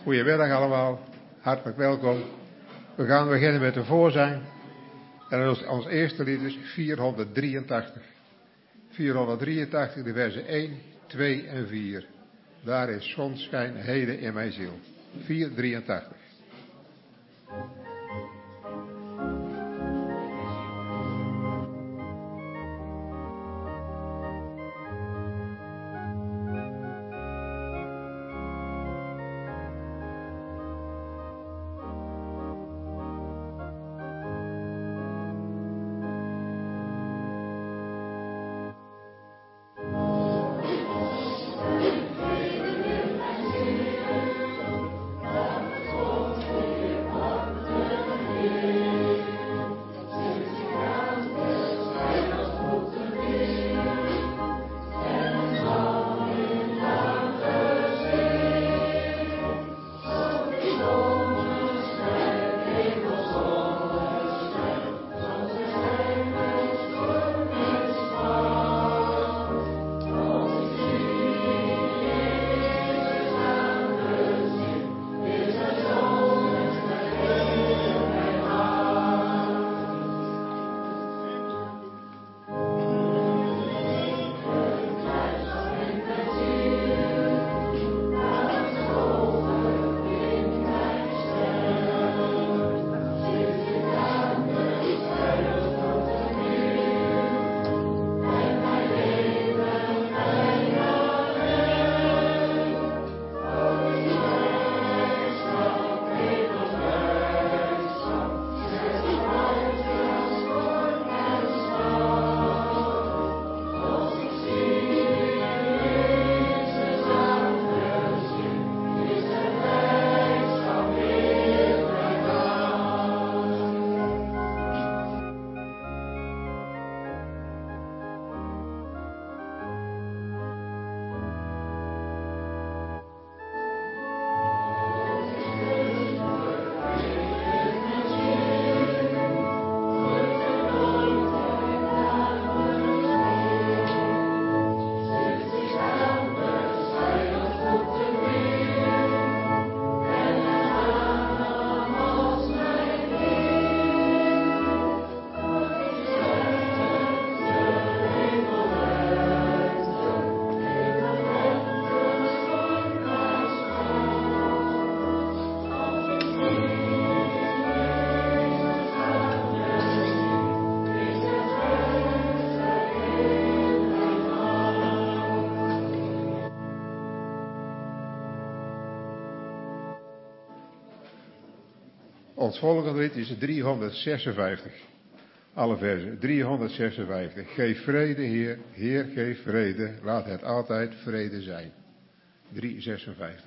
Goedemiddag allemaal, hartelijk welkom. We gaan beginnen met de voorzang. En ons eerste lied is 483. 483, de versen 1, 2 en 4. Daar is zonschijn heden in mijn ziel. 483. Ons volgende lied is 356. Alle versen. 356. Geef vrede, Heer. Heer, geef vrede. Laat het altijd vrede zijn. 356.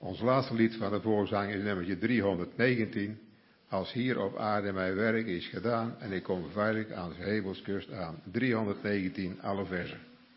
Ons laatste lied van de voorzang is nummertje 319. Als hier op aarde mijn werk is gedaan en ik kom veilig aan de hemelskust aan. 319, alle versen.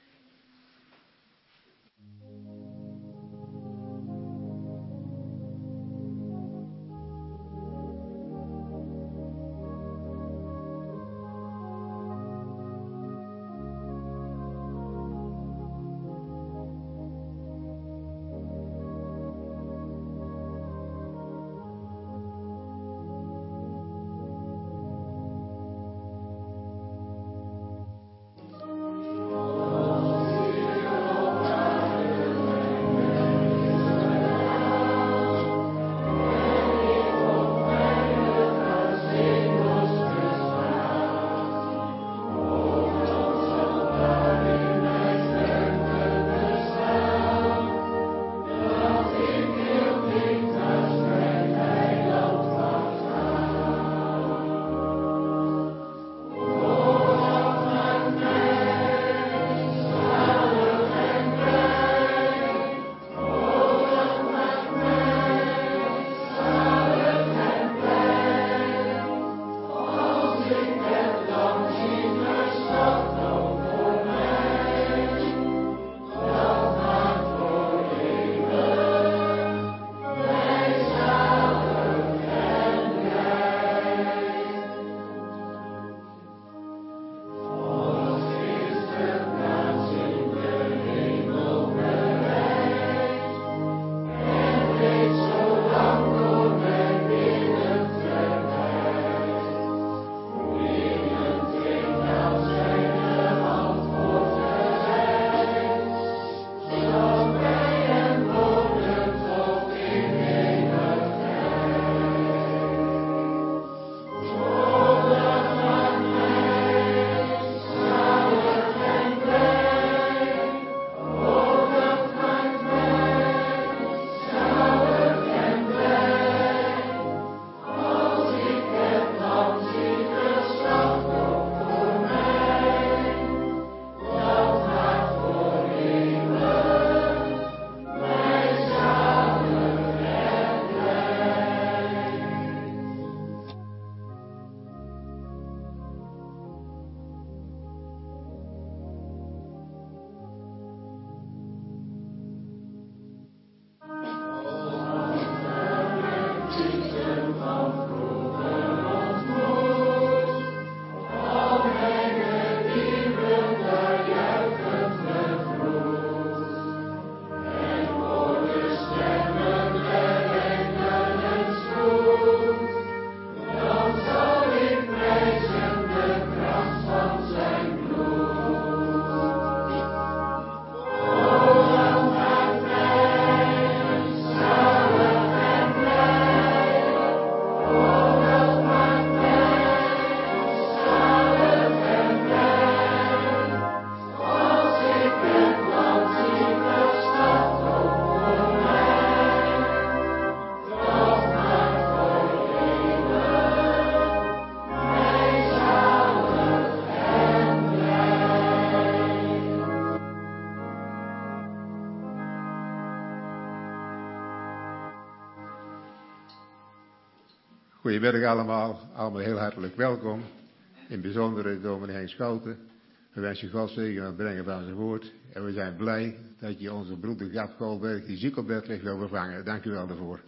Goedemiddag allemaal heel hartelijk welkom. In het bijzonder dominee Henk Schouten. We wensen God zegen aan het brengen van zijn woord. En we zijn blij dat je onze broeder Gap Koolberg, die ziek op bed ligt, wil vervangen. Dank u wel daarvoor.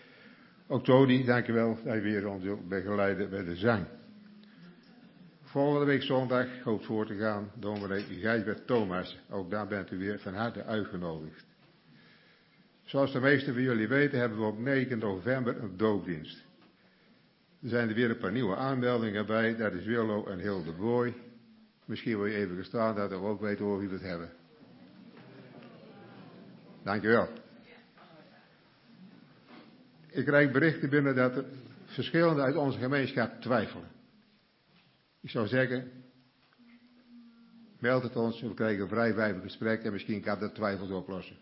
Ook Tony, dank u wel dat je weer ons begeleiden bij de zang. Volgende week zondag hoopt voor te gaan dominee Gijsbert Thomas. Ook daar bent u weer van harte uitgenodigd. Zoals de meesten van jullie weten hebben we op 9 november een doopdienst. Er zijn er weer een paar nieuwe aanmeldingen bij. Dat is Willo en Hilde Boy. Misschien wil je even gestaan dat we ook weten hoe we het hebben. Dankjewel. Ik krijg berichten binnen dat er verschillende uit onze gemeenschap twijfelen. Ik zou zeggen, meld het ons, we krijgen een vrijblijvend gesprek en misschien kan dat twijfels oplossen.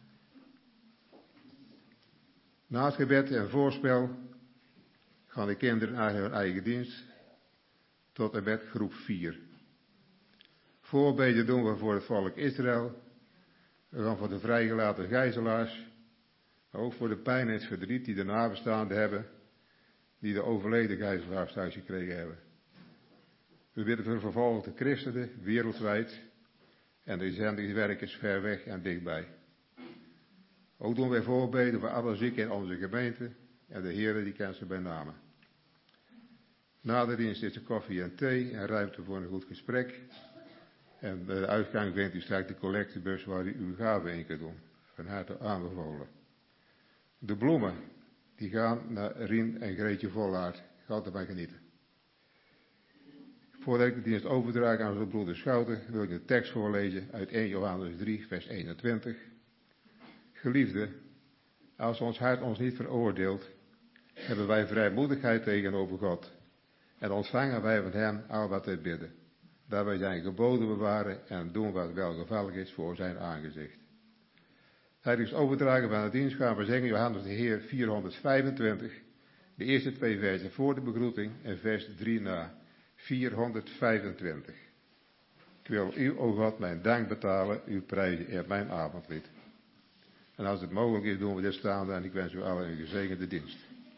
Na het gebed en voorspel gaan de kinderen naar hun eigen dienst tot en met groep 4. Voorbeden doen we voor het volk Israël. We gaan voor de vrijgelaten gijzelaars. Ook voor de pijn en het verdriet die de nabestaanden hebben, die de overleden gijzelaars thuis gekregen hebben. We bidden voor de vervolgde christenen wereldwijd en de zendingswerkers ver weg en dichtbij. Ook doen wij voorbeden voor alle zieken in onze gemeente en de Heer die kent ze bij name. Na de dienst is er koffie en thee en ruimte voor een goed gesprek. En bij de uitgang vindt u straks de collectebus waar u uw gaven in kunt doen. Van harte aanbevolen. De bloemen, die gaan naar Rien en Greetje Vollaert. Gaat ervan genieten. Voordat ik de dienst overdraag aan onze broeder Schouten, wil ik de tekst voorlezen uit 1 Johannes 3, vers 21. Geliefde, als ons hart ons niet veroordeelt, hebben wij vrijmoedigheid tegenover God. En ontvangen wij van hem al wat wij bidden. Dat wij zijn geboden bewaren en doen wat welgevallig is voor zijn aangezicht. Tijdens het overdragen van de dienst gaan we zingen Johannes de Heer 425. De eerste 2 versen voor de begroeting en vers 3 na. 425. Ik wil u, o God, mijn dank betalen, uw prijzen in mijn avondlied. En als het mogelijk is, doen we dit staande en ik wens u allen een gezegende dienst.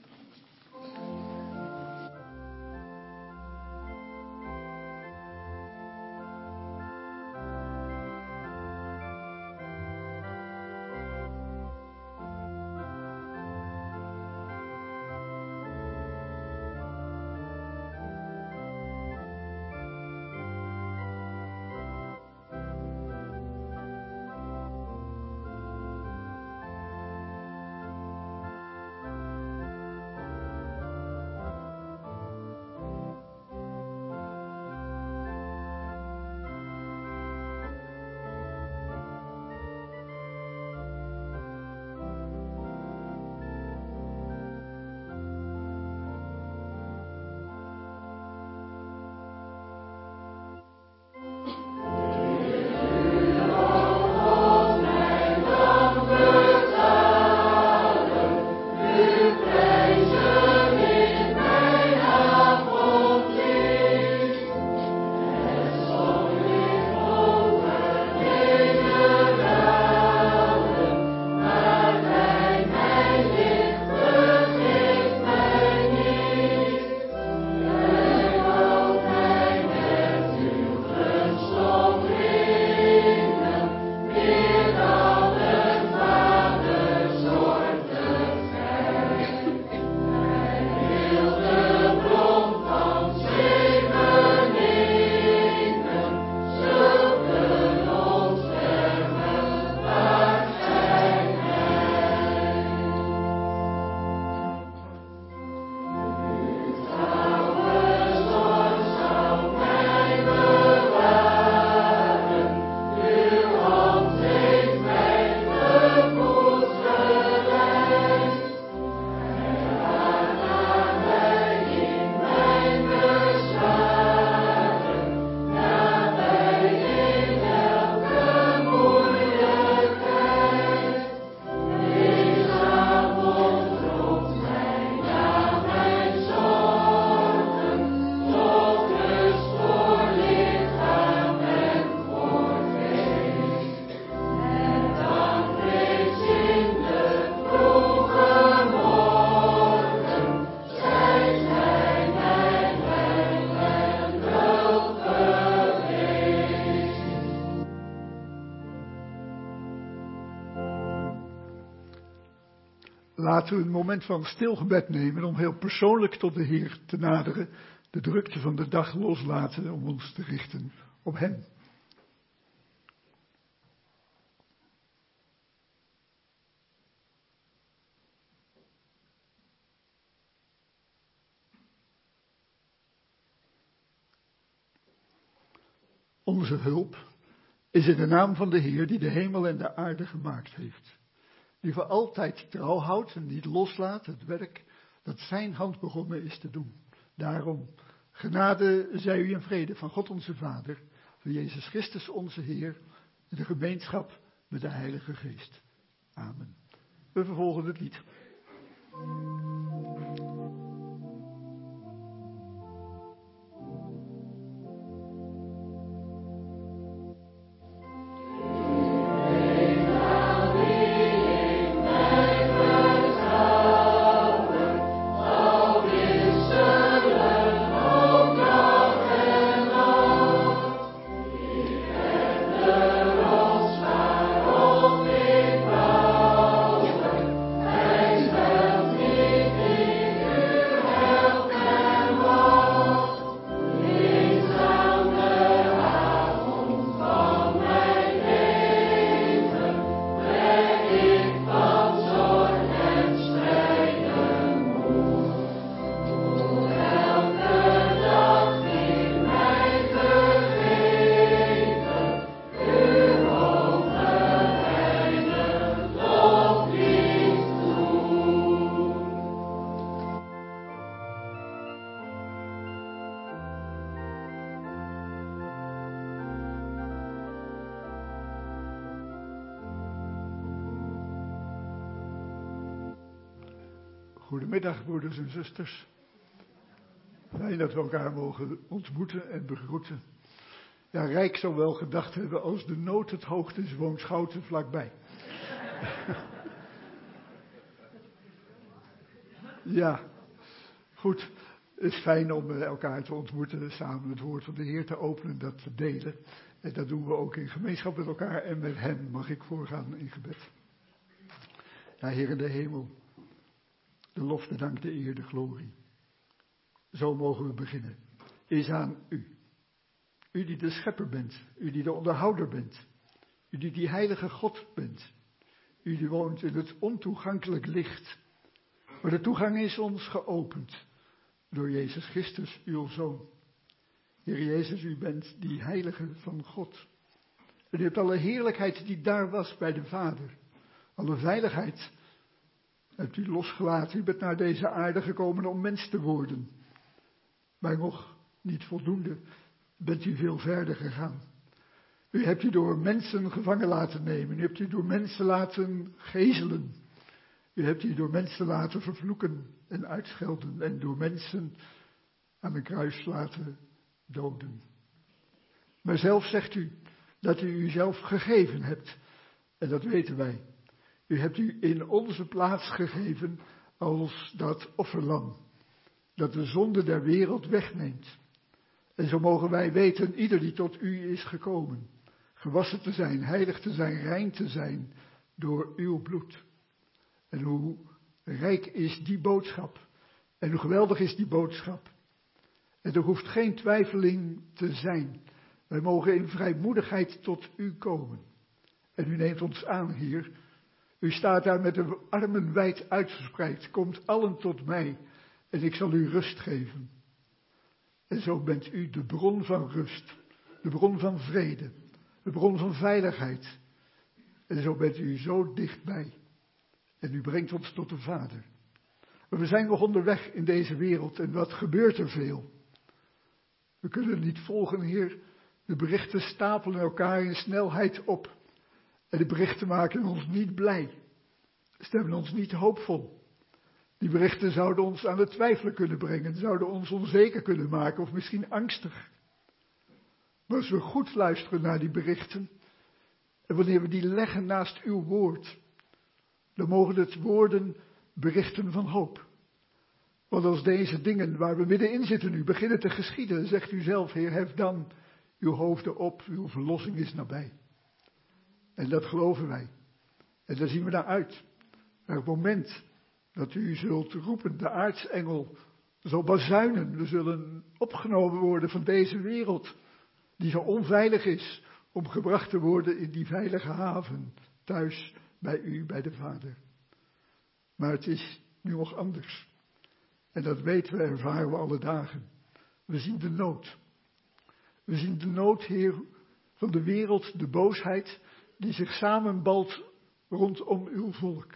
Laten we een moment van stilgebed nemen om heel persoonlijk tot de Heer te naderen, de drukte van de dag loslaten om ons te richten op Hem. Onze hulp is in de naam van de Heer die de hemel en de aarde gemaakt heeft. Die voor altijd trouw houdt en niet loslaat het werk dat zijn hand begonnen is te doen. Daarom, genade zij u en vrede van God onze Vader, van Jezus Christus onze Heer, in de gemeenschap met de Heilige Geest. Amen. We vervolgen het lied. Goedemiddag, broeders en zusters. Fijn dat we elkaar mogen ontmoeten en begroeten. Ja, Rijk zou wel gedacht hebben, als de nood het hoogst is, woont Schouten vlakbij. Ja, goed. Het is fijn om elkaar te ontmoeten, samen het woord van de Heer te openen, dat te delen. En dat doen we ook in gemeenschap met elkaar en met hen mag ik voorgaan in gebed. Ja, Heer in de hemel, de lof, de dank, de eer, de glorie. Zo mogen we beginnen. Is aan u. U die de schepper bent, u die de onderhouder bent, u die heilige God bent, u die woont in het ontoegankelijk licht. Maar de toegang is ons geopend door Jezus Christus, uw Zoon. Heer Jezus, u bent die heilige van God. En u hebt alle heerlijkheid die daar was bij de Vader. Alle veiligheid hebt u losgelaten. U bent naar deze aarde gekomen om mens te worden. Maar nog niet voldoende bent u veel verder gegaan. U hebt u door mensen gevangen laten nemen. U hebt u door mensen laten gezelen. U hebt u door mensen laten vervloeken en uitschelden. En door mensen aan een kruis laten doden. Maar zelf zegt u dat u uzelf gegeven hebt. En dat weten wij. U hebt u in onze plaats gegeven als dat offerlam. Dat de zonde der wereld wegneemt. En zo mogen wij weten, ieder die tot u is gekomen, gewassen te zijn, heilig te zijn, rein te zijn door uw bloed. En hoe rijk is die boodschap. En hoe geweldig is die boodschap. En er hoeft geen twijfeling te zijn. Wij mogen in vrijmoedigheid tot u komen. En u neemt ons aan, Heer. U staat daar met de armen wijd uitgespreid. Komt allen tot mij en ik zal u rust geven. En zo bent u de bron van rust. De bron van vrede. De bron van veiligheid. En zo bent u zo dichtbij. En u brengt ons tot de Vader. Maar we zijn nog onderweg in deze wereld en wat gebeurt er veel. We kunnen niet volgen, Heer. De berichten stapelen elkaar in snelheid op. En de berichten maken ons niet blij. Stemmen ons niet hoopvol. Die berichten zouden ons aan het twijfelen kunnen brengen. Zouden ons onzeker kunnen maken of misschien angstig. Maar als we goed luisteren naar die berichten. En wanneer we die leggen naast uw woord. Dan mogen het worden berichten van hoop. Want als deze dingen waar we middenin zitten nu beginnen te geschieden. Zegt u zelf, Heer, hef dan uw hoofden op. Uw verlossing is nabij. En dat geloven wij. En daar zien we naar uit. Naar het moment dat u zult roepen, de aartsengel zal bazuinen. We zullen opgenomen worden van deze wereld. Die zo onveilig is om gebracht te worden in die veilige haven. Thuis bij u, bij de Vader. Maar het is nu nog anders. En dat weten we, ervaren we alle dagen. We zien de nood. We zien de nood, Heer, van de wereld, de boosheid die zich samenbalt rondom uw volk.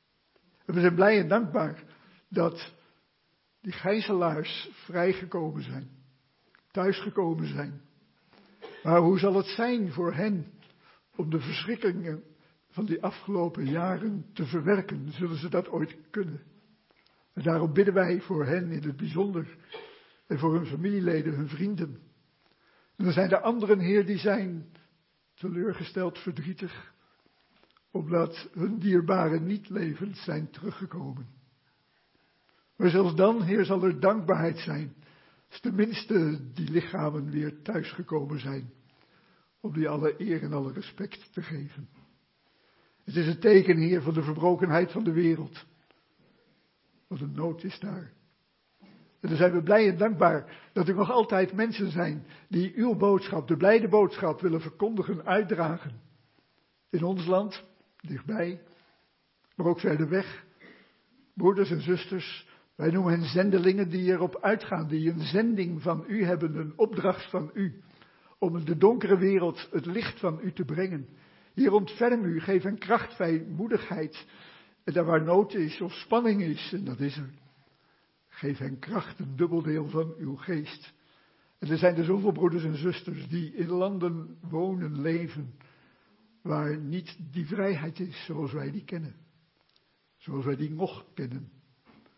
En we zijn blij en dankbaar dat die gijzelaars vrijgekomen zijn, thuisgekomen zijn. Maar hoe zal het zijn voor hen om de verschrikkingen van die afgelopen jaren te verwerken? Zullen ze dat ooit kunnen? En daarom bidden wij voor hen in het bijzonder en voor hun familieleden, hun vrienden. En er zijn er anderen, Heer, die zijn teleurgesteld, verdrietig, omdat hun dierbaren niet levend zijn teruggekomen. Maar zelfs dan, Heer, zal er dankbaarheid zijn, als tenminste die lichamen weer thuisgekomen zijn, om die alle eer en alle respect te geven. Het is een teken, Heer, van de verbrokenheid van de wereld. Wat een nood is daar. En dan zijn we blij en dankbaar dat er nog altijd mensen zijn die uw boodschap, de blijde boodschap, willen verkondigen, uitdragen. In ons land, dichtbij, maar ook verder weg. Broeders en zusters, wij noemen hen zendelingen die erop uitgaan, die een zending van u hebben, een opdracht van u. Om in de donkere wereld het licht van u te brengen. Hier ontferm u, geef hen kracht, vrijmoedigheid. En daar waar nood is of spanning is, en dat is er. Geef hen kracht, een dubbeldeel van uw geest. En er zijn er zoveel broeders en zusters die in landen wonen, leven, waar niet die vrijheid is zoals wij die kennen. Zoals wij die nog kennen.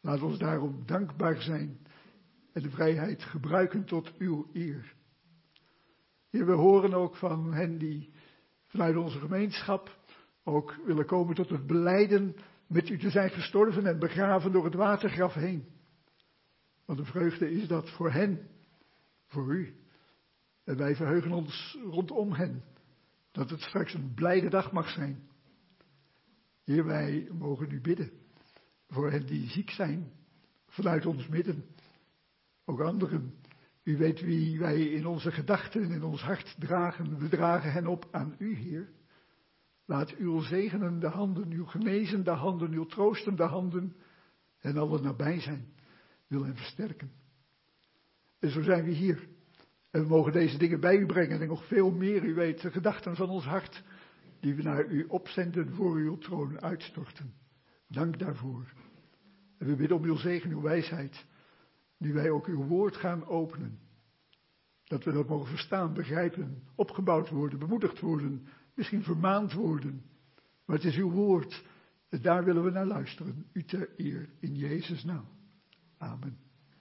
Laat ons daarom dankbaar zijn en de vrijheid gebruiken tot uw eer. Heer, we horen ook van hen die vanuit onze gemeenschap ook willen komen tot het belijden met u te zijn gestorven en begraven door het watergraf heen. Want de vreugde is dat voor hen, voor u. En wij verheugen ons rondom hen, dat het straks een blijde dag mag zijn. Heer, wij mogen u bidden voor hen die ziek zijn, vanuit ons midden. Ook anderen. U weet wie wij in onze gedachten en in ons hart dragen. We dragen hen op aan u, Heer. Laat uw zegenende handen, uw genezende handen, uw troostende handen hen allen nabij zijn. Wil hen versterken. En zo zijn we hier. En we mogen deze dingen bij u brengen en nog veel meer. U weet de gedachten van ons hart die we naar u opzenden voor uw troon uitstorten. Dank daarvoor. En we bidden om uw zegen, uw wijsheid. Nu wij ook uw woord gaan openen. Dat we dat mogen verstaan, begrijpen, opgebouwd worden, bemoedigd worden, misschien vermaand worden. Maar het is uw woord. En daar willen we naar luisteren. U ter eer in Jezus' naam. Amen.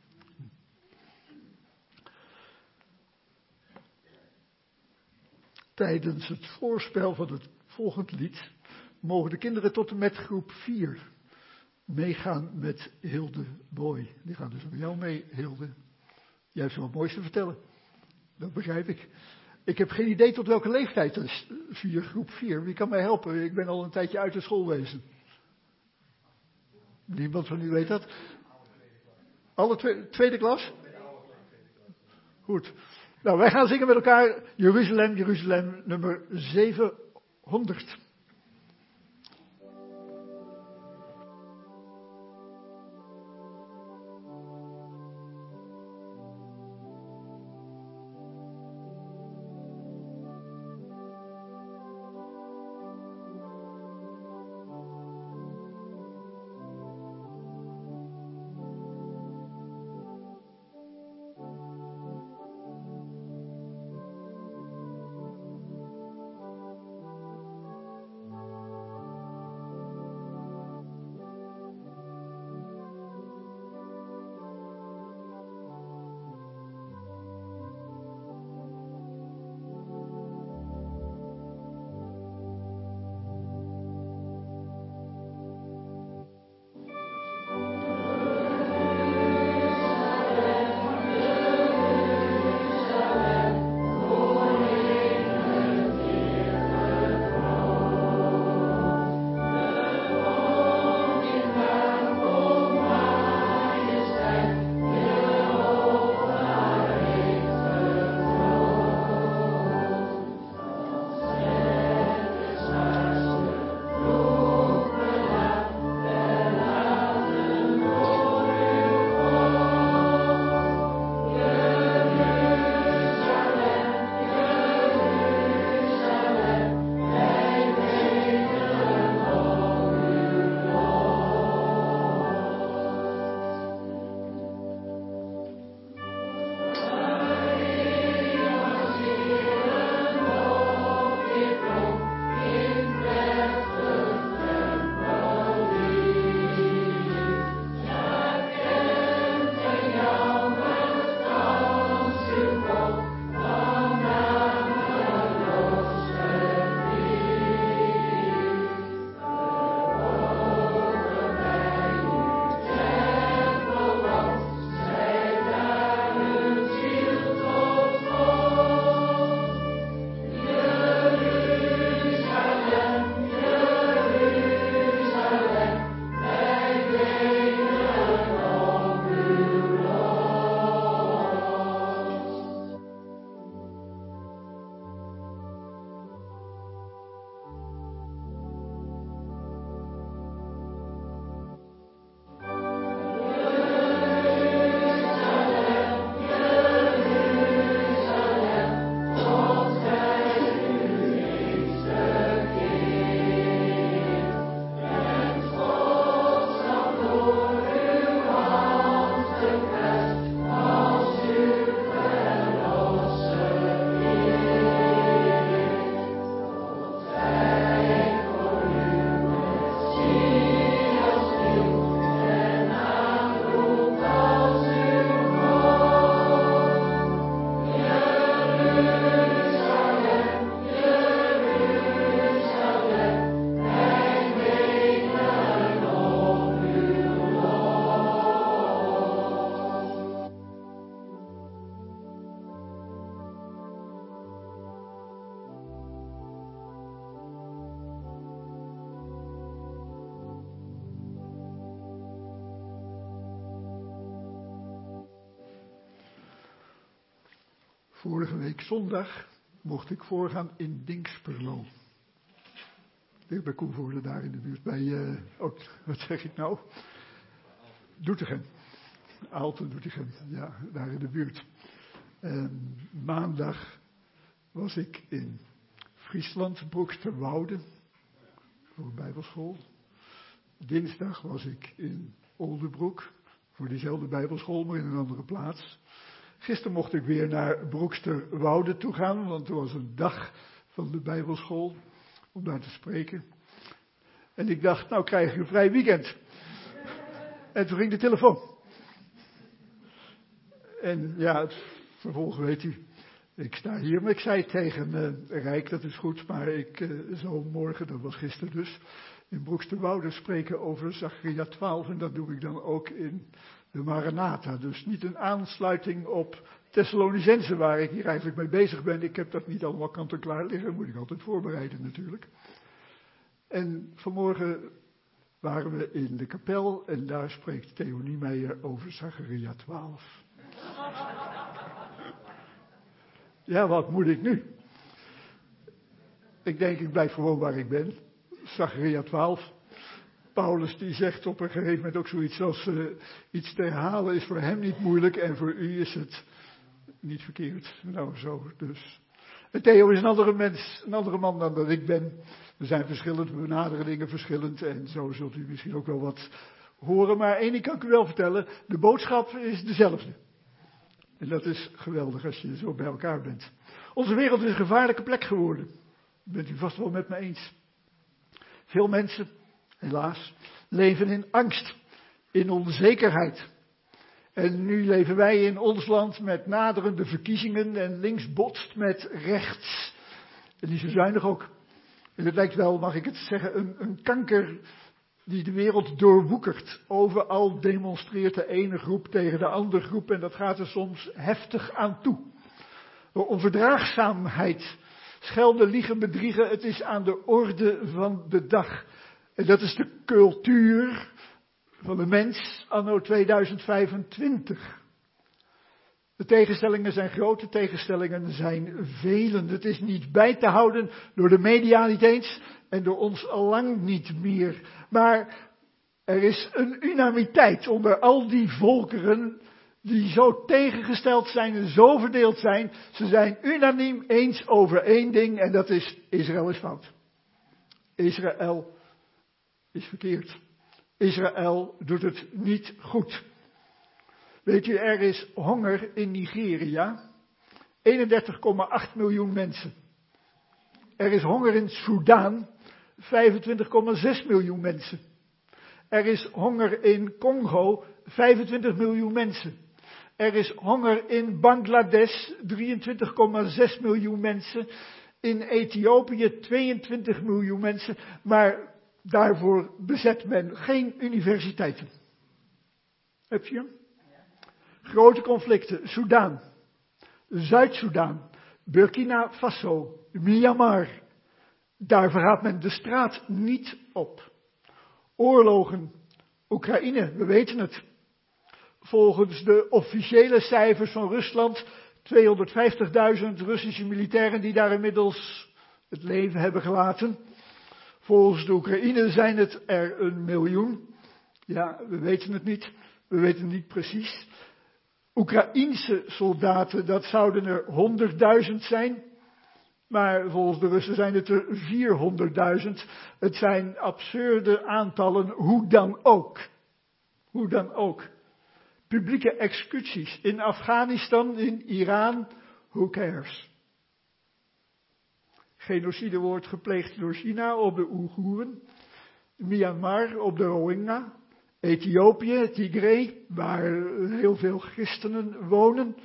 Tijdens het voorspel van het volgende lied mogen de kinderen tot en met groep 4 meegaan met Hilde Boy. Die gaan dus met jou mee, Hilde. Jij hebt zo wat moois te vertellen. Dat begrijp ik. Ik heb geen idee tot welke leeftijd dat is. Groep 4. Wie kan mij helpen? Ik ben al een tijdje uit het schoolwezen. Niemand van u weet dat? Alle tweede klas? Goed. Nou, wij gaan zingen met elkaar Jeruzalem, Jeruzalem, nummer 700. Vorige week zondag mocht ik voorgaan in Dinxperlo. Dicht bij Koevoorde, daar in de buurt. Wat zeg ik nou? Doetinchem. Aalten, Doetinchem. Ja, daar in de buurt. Maandag was ik in Friesland, Broeksterwoude, voor een bijbelschool. Dinsdag was ik in Oldebroek, voor diezelfde bijbelschool, maar in een andere plaats. Gisteren mocht ik weer naar Broeksterwoude toe gaan, want er was een dag van de bijbelschool om daar te spreken. En ik dacht, nou krijg je een vrij weekend. En toen ging de telefoon. En ja, het vervolg weet u. Ik sta hier, maar ik zei tegen Rijk, dat is goed, maar ik zou morgen, dat was gisteren dus, in Broeksterwoude spreken over Zacharia 12 en dat doe ik dan ook in de Maranatha. Dus niet een aansluiting op Thessalonicense waar ik hier eigenlijk mee bezig ben. Ik heb dat niet allemaal kant-en-klaar liggen, moet ik altijd voorbereiden natuurlijk. En vanmorgen waren we in de kapel en daar spreekt Theo Niemeyer over Zacharia 12. Ja, wat moet ik nu? Ik denk, ik blijf gewoon waar ik ben. Zacharia 12. Paulus die zegt op een gegeven moment ook zoiets als iets te herhalen is voor hem niet moeilijk en voor u is het niet verkeerd. Nou zo dus. En Theo is een andere mens, een andere man dan dat ik ben. We zijn verschillend, we benaderen dingen verschillend en zo zult u misschien ook wel wat horen. Maar één ding kan ik u wel vertellen, de boodschap is dezelfde. En dat is geweldig als je zo bij elkaar bent. Onze wereld is een gevaarlijke plek geworden. Dat bent u vast wel met me eens. Veel mensen, helaas, leven in angst, in onzekerheid. En nu leven wij in ons land met naderende verkiezingen en links botst met rechts. En die is zo zuinig ook. En het lijkt wel, mag ik het zeggen, een kanker die de wereld doorwoekert. Overal demonstreert de ene groep tegen de andere groep en dat gaat er soms heftig aan toe. Door onverdraagzaamheid, schelden, liegen, bedriegen, het is aan de orde van de dag. En dat is de cultuur van de mens anno 2025. De tegenstellingen zijn groot, de tegenstellingen zijn velen. Het is niet bij te houden door de media niet eens en door ons allang niet meer. Maar er is een unamiteit onder al die volkeren die zo tegengesteld zijn en zo verdeeld zijn. Ze zijn unaniem eens over één ding en dat is Israël is fout. Israël is verkeerd. Israël doet het niet goed. Weet u, er is honger in Nigeria. 31,8 miljoen mensen. Er is honger in Soedan. 25,6 miljoen mensen. Er is honger in Congo. 25 miljoen mensen. Er is honger in Bangladesh. 23,6 miljoen mensen. In Ethiopië 22 miljoen mensen. Maar daarvoor bezet men geen universiteiten. Heb je hem? Grote conflicten. Soedan. Zuid-Soedan. Burkina Faso. Myanmar. Daar vergaat men de straat niet op. Oorlogen. Oekraïne, we weten het. Volgens de officiële cijfers van Rusland 250.000 Russische militairen die daar inmiddels het leven hebben gelaten. Volgens de Oekraïne zijn het er 1 miljoen. Ja, we weten het niet. We weten het niet precies. Oekraïense soldaten, dat zouden er 100.000 zijn. Maar volgens de Russen zijn het er 400.000. Het zijn absurde aantallen, hoe dan ook. Hoe dan ook. Publieke executies in Afghanistan, in Iran, who cares? Genocide wordt gepleegd door China op de Oeigoeren. Myanmar op de Rohingya. Ethiopië, Tigray, waar heel veel christenen wonen.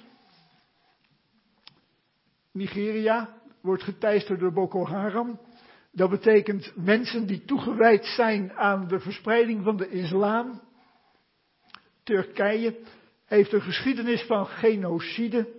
Nigeria wordt geteisterd door Boko Haram. Dat betekent mensen die toegewijd zijn aan de verspreiding van de islam. Turkije heeft een geschiedenis van genocide.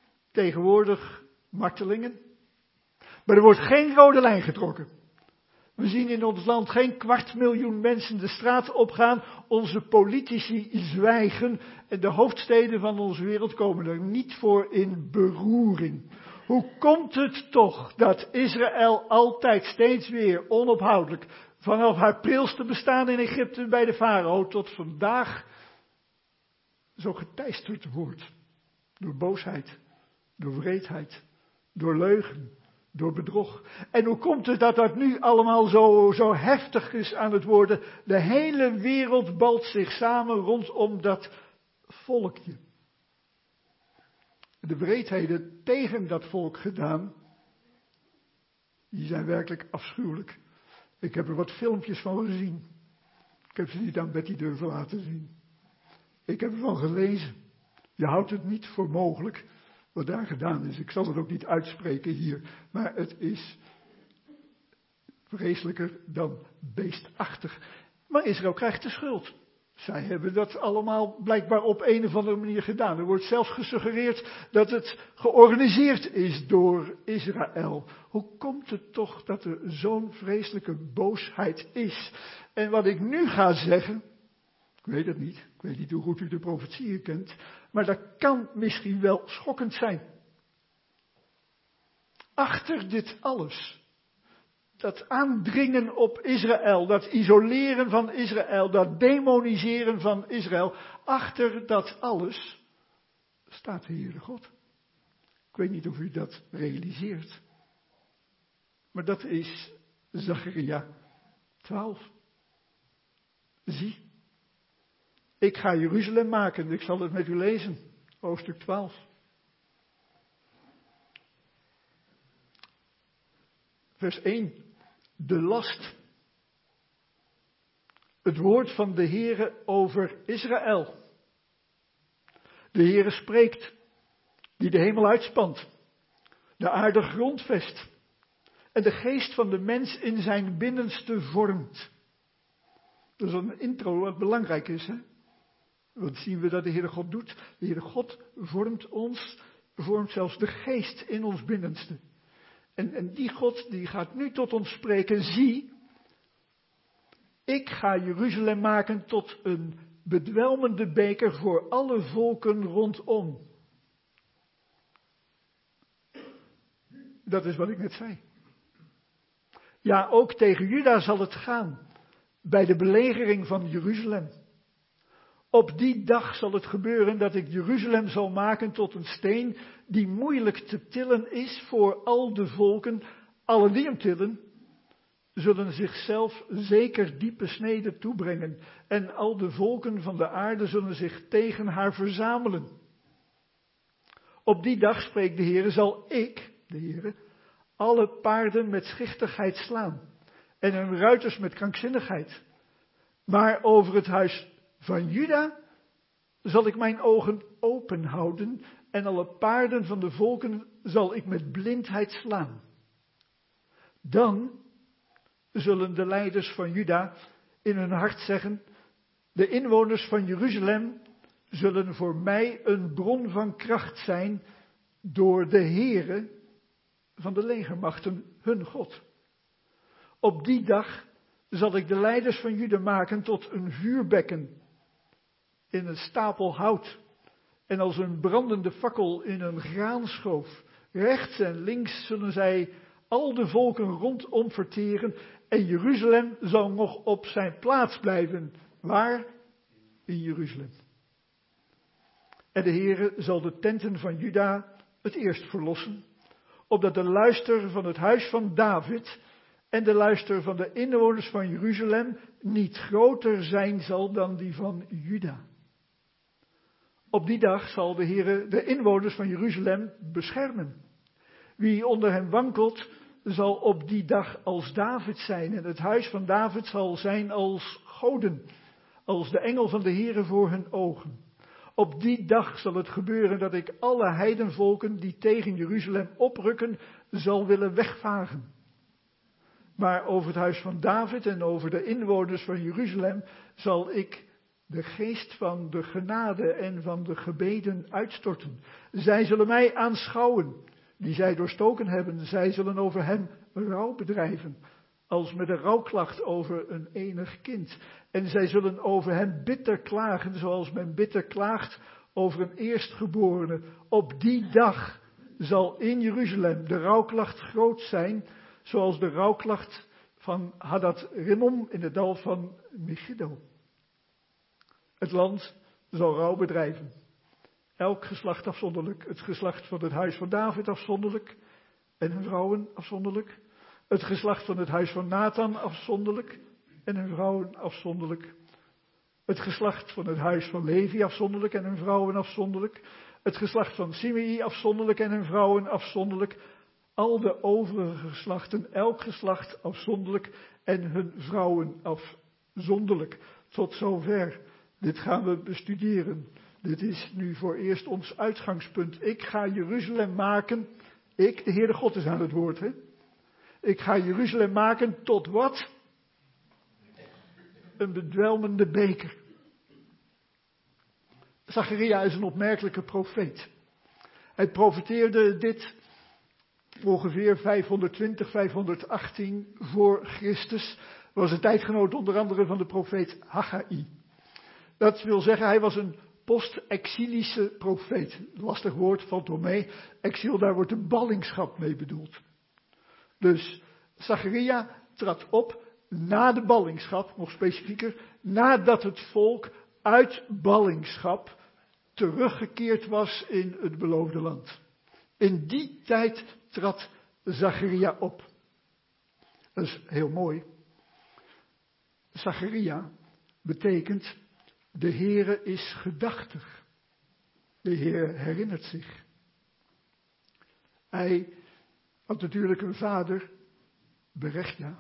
Tegenwoordig martelingen. Maar er wordt geen rode lijn getrokken. We zien in ons land geen 250.000 mensen de straat opgaan. Onze politici zwijgen. En de hoofdsteden van onze wereld komen er niet voor in beroering. Hoe komt het toch dat Israël altijd steeds weer onophoudelijk, vanaf haar prilste bestaan in Egypte bij de farao tot vandaag, zo geteisterd wordt? Door boosheid, door wreedheid, door leugen, door bedrog. En hoe komt het dat dat nu allemaal zo heftig is aan het worden? De hele wereld balt zich samen rondom dat volkje. De wreedheden tegen dat volk gedaan, die zijn werkelijk afschuwelijk. Ik heb er wat filmpjes van gezien. Ik heb ze niet aan Betty durven laten zien. Ik heb ervan gelezen. Je houdt het niet voor mogelijk wat daar gedaan is. Ik zal het ook niet uitspreken hier. Maar het is vreselijker dan beestachtig. Maar Israël krijgt de schuld. Zij hebben dat allemaal blijkbaar op een of andere manier gedaan. Er wordt zelfs gesuggereerd dat het georganiseerd is door Israël. Hoe komt het toch dat er zo'n vreselijke boosheid is? En wat ik nu ga zeggen, ik weet het niet. Ik weet niet hoe goed u de profetieën kent. Maar dat kan misschien wel schokkend zijn. Achter dit alles, dat aandringen op Israël, dat isoleren van Israël, dat demoniseren van Israël, achter dat alles staat de Heere God. Ik weet niet of u dat realiseert. Maar dat is Zacharia 12. Zie, ik ga Jeruzalem maken, ik zal het met u lezen, hoofdstuk 12. Vers 1, de last. Het woord van de Heere over Israël. De Heere spreekt, die de hemel uitspant, de aarde grondvest en de geest van de mens in zijn binnenste vormt. Dat is een intro wat belangrijk is, hè? Wat zien we dat de Heere God doet? De Heere God vormt ons, vormt zelfs de geest in ons binnenste. En die God die gaat nu tot ons spreken. Zie, ik ga Jeruzalem maken tot een bedwelmende beker voor alle volken rondom. Dat is wat ik net zei. Ja, ook tegen Juda zal het gaan. Bij de belegering van Jeruzalem. Op die dag zal het gebeuren dat ik Jeruzalem zal maken tot een steen die moeilijk te tillen is voor al de volken. Allen die hem tillen, zullen zichzelf zeker diepe sneden toebrengen. En al de volken van de aarde zullen zich tegen haar verzamelen. Op die dag, spreekt de Heere, zal ik, de Heere, alle paarden met schichtigheid slaan. En hun ruiters met krankzinnigheid. Maar over het huis van Juda zal ik mijn ogen open houden en alle paarden van de volken zal ik met blindheid slaan. Dan zullen de leiders van Juda in hun hart zeggen, de inwoners van Jeruzalem zullen voor mij een bron van kracht zijn door de Heere van de legermachten, hun God. Op die dag zal ik de leiders van Juda maken tot een vuurbekken in een stapel hout en als een brandende fakkel in een graanschoof. Rechts en links zullen zij al de volken rondom verteren en Jeruzalem zal nog op zijn plaats blijven. Waar? In Jeruzalem. En de Heere zal de tenten van Juda het eerst verlossen, opdat de luister van het huis van David en de luister van de inwoners van Jeruzalem niet groter zijn zal dan die van Juda. Op die dag zal de Heere de inwoners van Jeruzalem beschermen. Wie onder hem wankelt, zal op die dag als David zijn. En het huis van David zal zijn als goden, als de engel van de Heere voor hun ogen. Op die dag zal het gebeuren dat ik alle heidenvolken die tegen Jeruzalem oprukken, zal willen wegvagen. Maar over het huis van David en over de inwoners van Jeruzalem zal ik de geest van de genade en van de gebeden uitstorten. Zij zullen mij aanschouwen, die zij doorstoken hebben. Zij zullen over hem rouw bedrijven. als met een rouwklacht over een enig kind. En zij zullen over hem bitter klagen, zoals men bitter klaagt over een eerstgeborene. Op die dag zal in Jeruzalem de rouwklacht groot zijn, zoals de rouwklacht van Hadad Rimmon in het dal van Megiddo. Het land zal rouw bedrijven. Elk geslacht afzonderlijk. Het geslacht van het huis van David afzonderlijk. En hun vrouwen afzonderlijk. Het geslacht van het huis van Nathan afzonderlijk. En hun vrouwen afzonderlijk. Het geslacht van het huis van Levi afzonderlijk. En hun vrouwen afzonderlijk. Het geslacht van Simei afzonderlijk. En hun vrouwen afzonderlijk. Al de overige geslachten, elk geslacht afzonderlijk. En hun vrouwen afzonderlijk. Tot zover. Dit gaan we bestuderen. Dit is nu voor eerst ons uitgangspunt. Ik ga Jeruzalem maken. Ik, de Heere God is aan het woord. Hè? Ik ga Jeruzalem maken tot wat? Een bedwelmende beker. Zacharia is een opmerkelijke profeet. Hij profeteerde dit ongeveer 520, 518 voor Christus. Was een tijdgenoot onder andere van de profeet Haggai. Dat wil zeggen, hij was een post-exilische profeet. Lastig woord, valt door mee. Exil, daar wordt een ballingschap mee bedoeld. Dus Zacharia trad op na de ballingschap, nog specifieker, nadat het volk uit ballingschap teruggekeerd was in het beloofde land. In die tijd trad Zacharia op. Dat is heel mooi. Zacharia betekent: de Heere is gedachtig. De Heere herinnert zich. Hij had natuurlijk een vader, Berechja.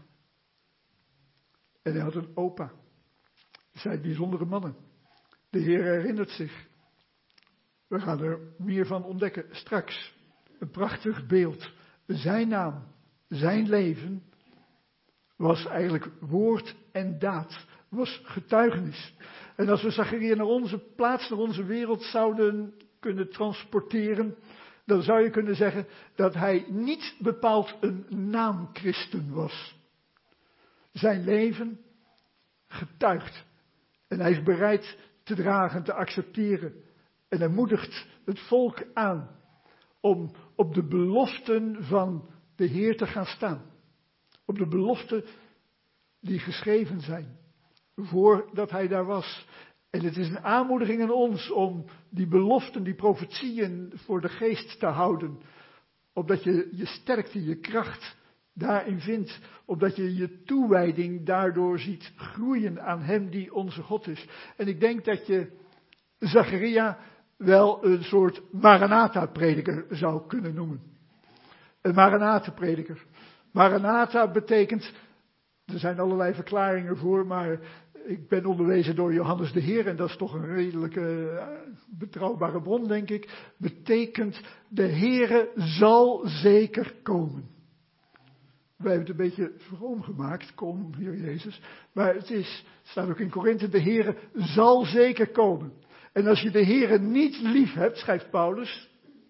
En hij had een opa. Dat zijn bijzondere mannen. De Heere herinnert zich. We gaan er meer van ontdekken straks. Een prachtig beeld. Zijn naam, zijn leven was eigenlijk woord en daad. Was getuigenis. En als we Zacharia naar onze plaats, naar onze wereld zouden kunnen transporteren, dan zou je kunnen zeggen dat hij niet bepaald een naamchristen was. Zijn leven getuigt. En hij is bereid te dragen, te accepteren. En hij moedigt het volk aan om op de beloften van de Heer te gaan staan. Op de beloften die geschreven zijn. Voordat hij daar was. En het is een aanmoediging aan ons om die beloften, die profetieën voor de geest te houden. Opdat je je sterkte, je kracht daarin vindt. Opdat je je toewijding daardoor ziet groeien aan hem die onze God is. En ik denk dat je Zacharia wel een soort Maranatha-prediker zou kunnen noemen. Een Maranatha-prediker. Maranatha betekent, er zijn allerlei verklaringen voor, maar ik ben onderwezen door Johannes de Heer, en dat is toch een redelijke betrouwbare bron, denk ik. Betekent, de Heere zal zeker komen. Wij hebben het een beetje vroom gemaakt, kom Heer Jezus. Maar het staat ook in Korinthe, de Heere zal zeker komen. En als je de Heere niet lief hebt, schrijft Paulus,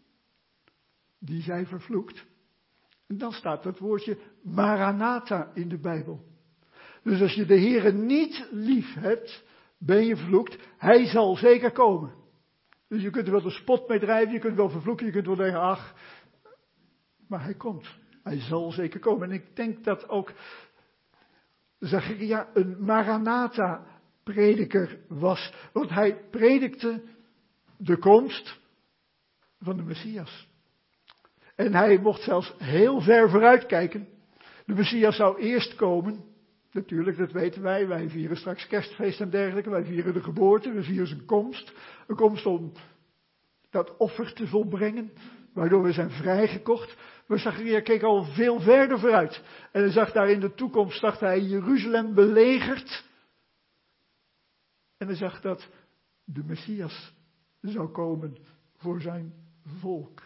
die zij vervloekt. En dan staat het woordje Maranatha in de Bijbel. Dus als je de Heere niet lief hebt, ben je vervloekt. Hij zal zeker komen. Dus je kunt er wel de spot mee drijven, je kunt wel vervloeken, je kunt wel denken, ach. Maar hij komt. Hij zal zeker komen. En ik denk dat ook Zacharia een Maranatha-prediker was. Want hij predikte de komst van de Messias. En hij mocht zelfs heel ver vooruit kijken. De Messias zou eerst komen. Natuurlijk, dat weten wij. Wij vieren straks kerstfeest en dergelijke. Wij vieren de geboorte. We vieren zijn komst. Een komst om dat offer te volbrengen. Waardoor we zijn vrijgekocht. Maar Zacharia keek al veel verder vooruit. En hij zag daar in de toekomst, zag hij Jeruzalem belegerd. En hij zag dat de Messias zou komen voor zijn volk.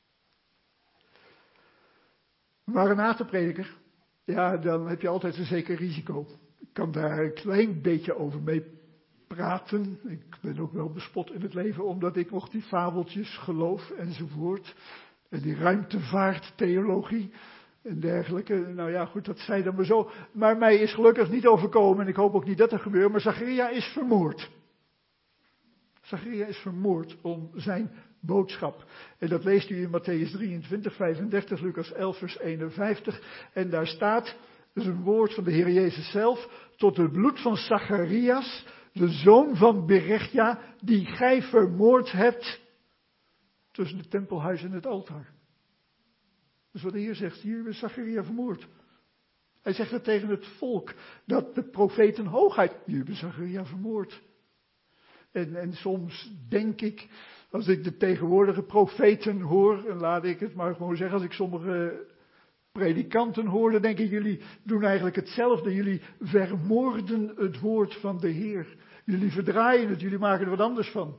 Maar een Maranatha-prediker, ja, dan heb je altijd een zeker risico. Ik kan daar een klein beetje over mee praten. Ik ben ook wel bespot in het leven, omdat ik nog die fabeltjes geloof enzovoort. En die ruimtevaarttheologie. en dergelijke. Nou ja, goed, dat zei dan maar zo. Maar mij is gelukkig niet overkomen en ik hoop ook niet dat er gebeurt. Maar Zacharia is vermoord. Zacharia is vermoord om zijn boodschap. En dat leest u in Mattheüs 23, 35, Lucas 11, vers 51. En daar staat, dat is een woord van de Heer Jezus zelf, tot het bloed van Zacharias, de zoon van Berechja, die gij vermoord hebt tussen het tempelhuis en het altaar. Dus wat de Heer zegt, hier is Zacharia vermoord. Hij zegt het tegen het volk, dat de profeten hoogheid, hier is Zacharia vermoord. En soms denk ik, als ik de tegenwoordige profeten hoor, en laat ik het maar gewoon zeggen, als ik sommige predikanten hoor, dan denk ik, jullie doen eigenlijk hetzelfde. Jullie vermoorden het woord van de Heer. Jullie verdraaien het, jullie maken er wat anders van.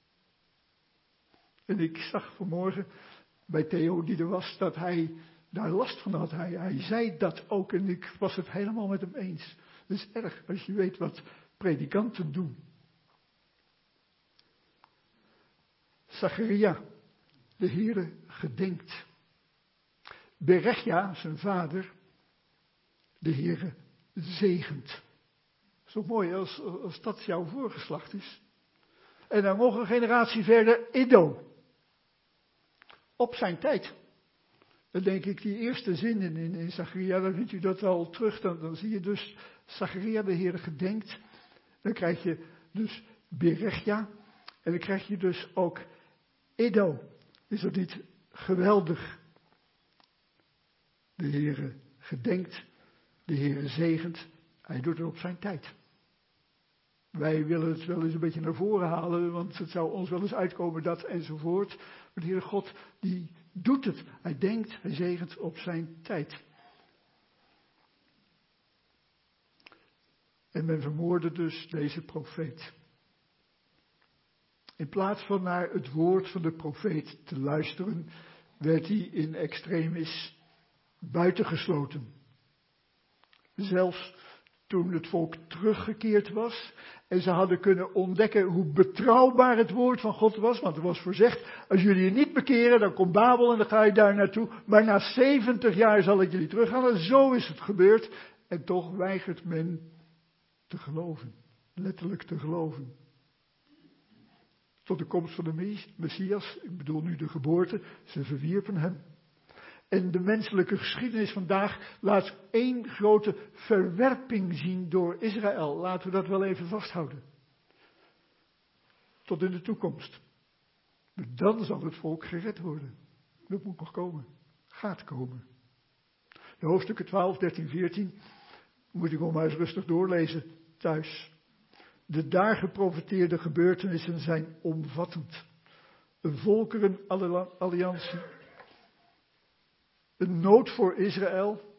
En ik zag vanmorgen bij Theo die er was, dat hij daar last van had. Hij zei dat ook en ik was het helemaal met hem eens. Het is erg als je weet wat predikanten doen. Zacharia, de Heere gedenkt. Berechja, zijn vader, de Heere zegent. Zo mooi als dat jouw voorgeslacht is. En dan nog een generatie verder, Iddo. Op zijn tijd. Dan denk ik die eerste zin in Zacharia, dan vindt u dat al terug. Dan zie je dus Zacharia, de Heere gedenkt. Dan krijg je dus Berechja. En dan krijg je dus ook Iddo. Is dat niet geweldig? De Heere gedenkt, de Heere zegent, hij doet het op zijn tijd. Wij willen het wel eens een beetje naar voren halen, want het zou ons wel eens uitkomen dat enzovoort. Maar de Heere God, die doet het. Hij denkt, hij zegent op zijn tijd. En men vermoordde dus deze profeet. In plaats van naar het woord van de profeet te luisteren, werd hij in extremis buitengesloten. Zelfs toen het volk teruggekeerd was en ze hadden kunnen ontdekken hoe betrouwbaar het woord van God was, want er was voorzegd, als jullie je niet bekeren, dan komt Babel en dan ga je daar naartoe, maar na 70 jaar zal ik jullie terughalen. Zo is het gebeurd en toch weigert men te geloven, letterlijk te geloven. Tot de komst van de Messias, ik bedoel nu de geboorte, ze verwierpen hem. En de menselijke geschiedenis vandaag laat één grote verwerping zien door Israël. Laten we dat wel even vasthouden. Tot in de toekomst. Maar dan zal het volk gered worden. Dat moet nog komen. Gaat komen. De hoofdstukken 12, 13, 14 moet ik nog maar eens rustig doorlezen thuis. De daar geprofeteerde gebeurtenissen zijn omvattend. Een volkerenalliantie. Een nood voor Israël.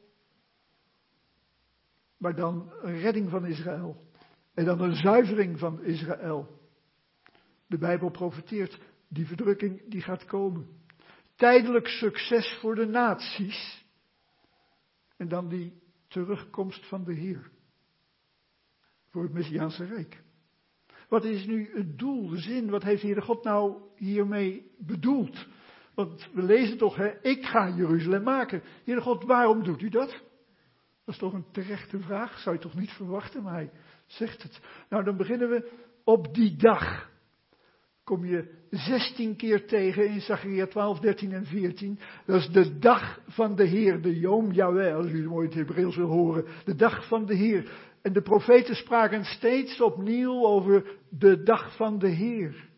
Maar dan een redding van Israël. En dan een zuivering van Israël. De Bijbel profeteert, die verdrukking die gaat komen. Tijdelijk succes voor de naties. En dan die terugkomst van de Heer. Voor het Messiaanse Rijk. Wat is nu het doel, de zin? Wat heeft de Heere God nou hiermee bedoeld? Want we lezen toch, ik ga Jeruzalem maken. Heere God, waarom doet u dat? Dat is toch een terechte vraag, zou je toch niet verwachten, maar hij zegt het. Nou, dan beginnen we op die dag. Kom je 16 keer tegen in Zacharia 12, 13 en 14. Dat is de dag van de Heer, de Yom Yahweh, als u het mooi in het Hebreeuws wil horen. De dag van de Heer. En de profeten spraken steeds opnieuw over de dag van de Heer.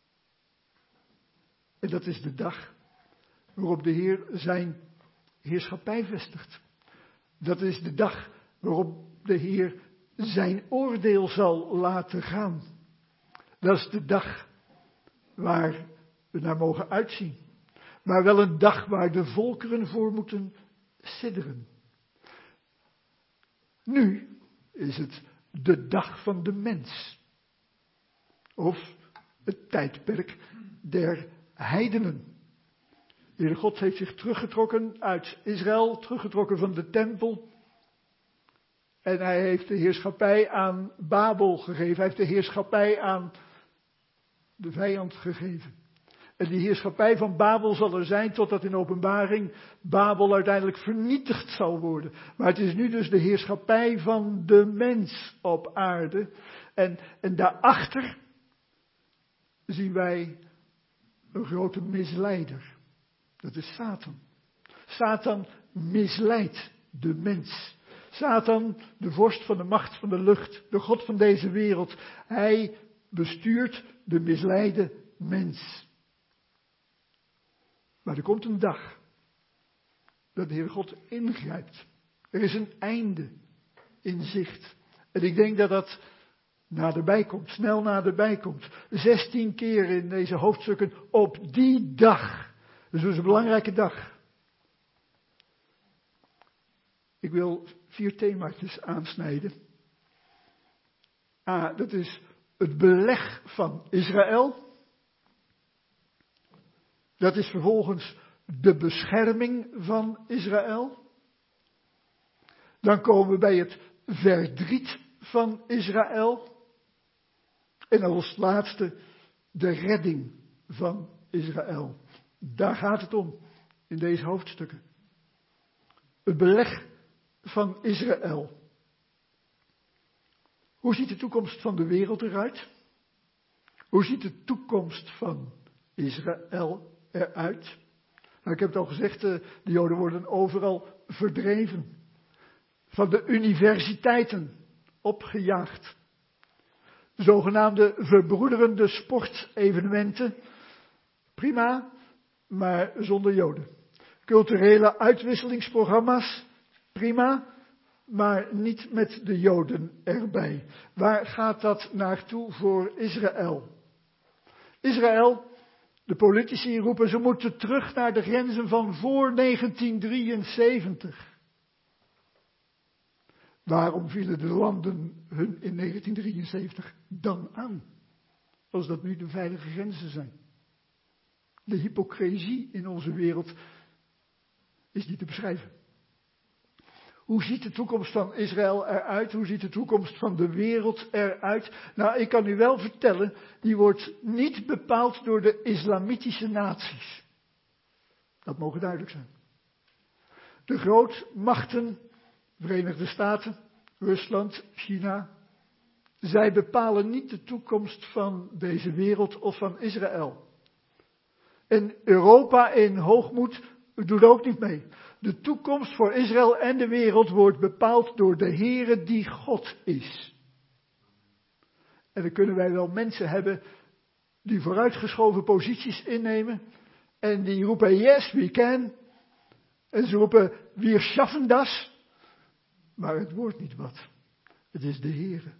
En dat is de dag waarop de Heer zijn heerschappij vestigt. Dat is de dag waarop de Heer zijn oordeel zal laten gaan. Dat is de dag waar we naar mogen uitzien. Maar wel een dag waar de volkeren voor moeten sidderen. Nu is het de dag van de mens. Of het tijdperk der heidenen. De Heere God heeft zich teruggetrokken uit Israël, teruggetrokken van de tempel. En hij heeft de heerschappij aan Babel gegeven. Hij heeft de heerschappij aan de vijand gegeven. En die heerschappij van Babel zal er zijn totdat in Openbaring Babel uiteindelijk vernietigd zal worden. Maar het is nu dus de heerschappij van de mens op aarde. En daarachter zien wij een grote misleider. Dat is Satan. Satan misleidt de mens. Satan, de vorst van de macht van de lucht, de god van deze wereld. Hij bestuurt de misleide mens. Maar er komt een dag dat de Heer God ingrijpt. Er is een einde in zicht. En ik denk dat dat naderbij komt, snel naderbij komt. 16 keer in deze hoofdstukken op die dag. Dus het is een belangrijke dag. Ik wil 4 thema's aansnijden. A, dat is het beleg van Israël. Dat is vervolgens de bescherming van Israël. Dan komen we bij het verdriet van Israël. En als laatste de redding van Israël. Daar gaat het om in deze hoofdstukken. Het beleg van Israël. Hoe ziet de toekomst van de wereld eruit? Hoe ziet de toekomst van Israël eruit? Nou, ik heb het al gezegd, de Joden worden overal verdreven. Van de universiteiten opgejaagd. Zogenaamde verbroederende sportevenementen. Prima, maar zonder Joden. Culturele uitwisselingsprogramma's. Prima, maar niet met de Joden erbij. Waar gaat dat naartoe voor Israël? Israël, de politici roepen, ze moeten terug naar de grenzen van voor 1973. Waarom vielen de landen hun in 1973 dan aan? Als dat nu de veilige grenzen zijn. De hypocrisie in onze wereld is niet te beschrijven. Hoe ziet de toekomst van Israël eruit? Hoe ziet de toekomst van de wereld eruit? Nou, ik kan u wel vertellen, die wordt niet bepaald door de islamitische naties. Dat mogen duidelijk zijn. De grootmachten, Verenigde Staten, Rusland, China, zij bepalen niet de toekomst van deze wereld of van Israël. En Europa in hoogmoed doet ook niet mee. De toekomst voor Israël en de wereld wordt bepaald door de Heere die God is. En dan kunnen wij wel mensen hebben die vooruitgeschoven posities innemen. En die roepen, yes, we can. En ze roepen, wir schaffen das. Maar het wordt niet wat. Het is de Heere.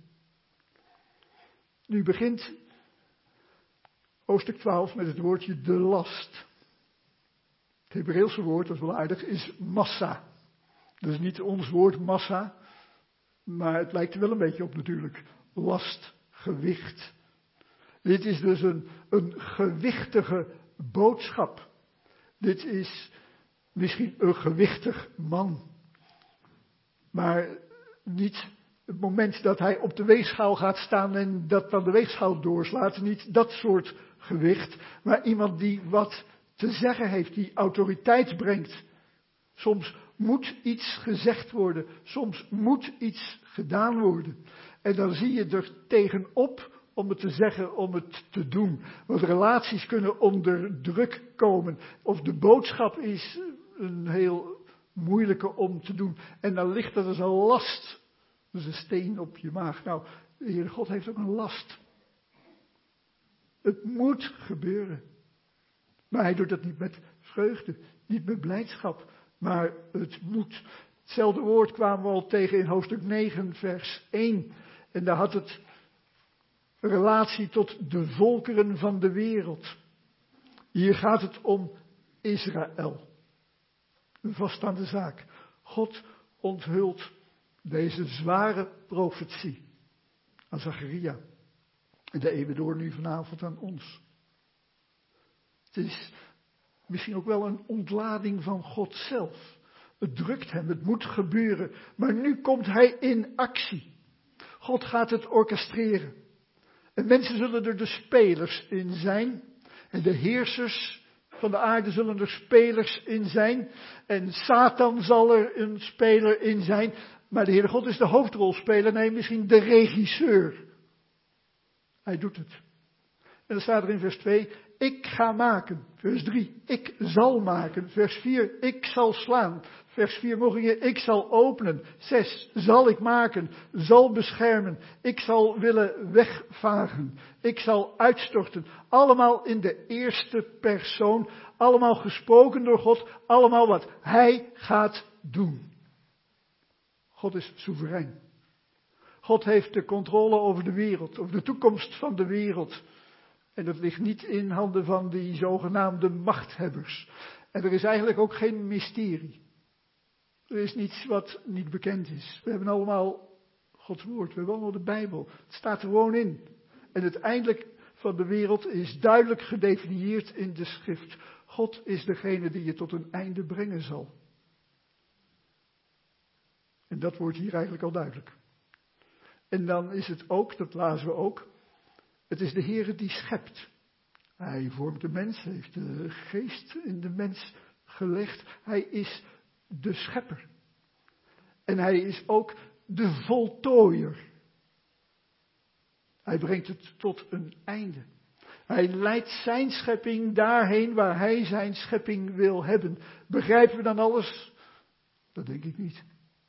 Nu begint hoofdstuk 12 met het woordje de last. Het Hebreeuwse woord, dat is wel aardig, is massa. Dat is niet ons woord massa, maar het lijkt er wel een beetje op natuurlijk. Last, gewicht. Dit is dus een gewichtige boodschap. Dit is misschien een gewichtig man. Maar niet het moment dat hij op de weegschaal gaat staan en dat dan de weegschaal doorslaat. Niet dat soort gewicht, maar iemand die wat te zeggen heeft, die autoriteit brengt. Soms moet iets gezegd worden, soms moet iets gedaan worden. En dan zie je er tegenop om het te zeggen, om het te doen. Want relaties kunnen onder druk komen. Of de boodschap is een heel moeilijke om te doen. En dan ligt er dus een last. Dus een steen op je maag. Nou, de Heere God heeft ook een last. Het moet gebeuren. Maar hij doet dat niet met vreugde, niet met blijdschap, maar het moet. Hetzelfde woord kwamen we al tegen in hoofdstuk 9, vers 1. En daar had het relatie tot de volkeren van de wereld. Hier gaat het om Israël. Een vaststaande zaak. God onthult deze zware profetie aan Zacharia. En de eeuwen door nu vanavond aan ons. Het is misschien ook wel een ontlading van God zelf. Het drukt hem, het moet gebeuren. Maar nu komt hij in actie. God gaat het orchestreren. En mensen zullen er de spelers in zijn. En de heersers van de aarde zullen er spelers in zijn. En Satan zal er een speler in zijn. Maar de Heere God is de hoofdrolspeler. Nee, misschien de regisseur. Hij doet het. En dan staat er in vers 2, ik ga maken. Vers 3, ik zal maken. Vers 4, ik zal slaan. Vers 4 nog een keer, ik zal openen. 6, zal ik maken, zal beschermen. Ik zal willen wegvagen. Ik zal uitstorten. Allemaal in de eerste persoon. Allemaal gesproken door God. Allemaal wat Hij gaat doen. God is soeverein. God heeft de controle over de wereld, over de toekomst van de wereld. En dat ligt niet in handen van die zogenaamde machthebbers. En er is eigenlijk ook geen mysterie. Er is niets wat niet bekend is. We hebben allemaal Gods woord, we hebben allemaal de Bijbel. Het staat er gewoon in. En het eindelijk van de wereld is duidelijk gedefinieerd in de schrift. God is degene die je tot een einde brengen zal. En dat wordt hier eigenlijk al duidelijk. En dan is het ook, dat lazen we ook, het is de Heere die schept. Hij vormt de mens, heeft de geest in de mens gelegd. Hij is de schepper. En hij is ook de voltooier. Hij brengt het tot een einde. Hij leidt zijn schepping daarheen waar hij zijn schepping wil hebben. Begrijpen we dan alles? Dat denk ik niet.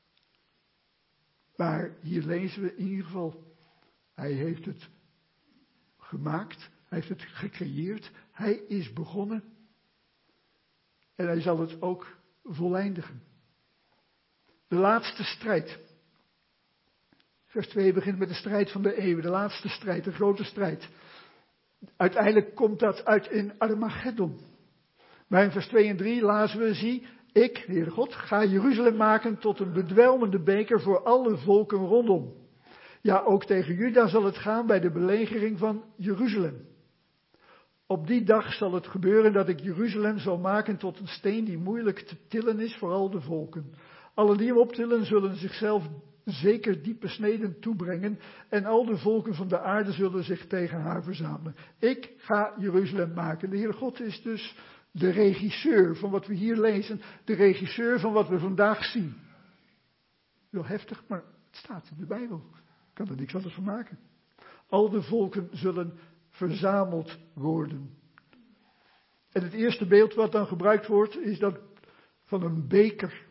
Maar hier lezen we in ieder geval, hij heeft het gemaakt, hij heeft het gecreëerd, hij is begonnen en hij zal het ook voleindigen. De laatste strijd. Vers 2 begint met de strijd van de eeuwen, de laatste strijd, de grote strijd. Uiteindelijk komt dat uit in Armageddon. Maar in vers 2 en 3 lazen we, zie, ik, de Heere God, ga Jeruzalem maken tot een bedwelmende beker voor alle volken rondom. Ja, ook tegen Juda zal het gaan bij de belegering van Jeruzalem. Op die dag zal het gebeuren dat ik Jeruzalem zal maken tot een steen die moeilijk te tillen is voor al de volken. Allen die hem optillen zullen zichzelf zeker diepe sneden toebrengen en al de volken van de aarde zullen zich tegen haar verzamelen. Ik ga Jeruzalem maken. De Heere God is dus de regisseur van wat we hier lezen, de regisseur van wat we vandaag zien. Wel heftig, maar het staat in de Bijbel. Ik kan er niks anders van maken. Al de volken zullen verzameld worden. En het eerste beeld wat dan gebruikt wordt, is dat van een beker.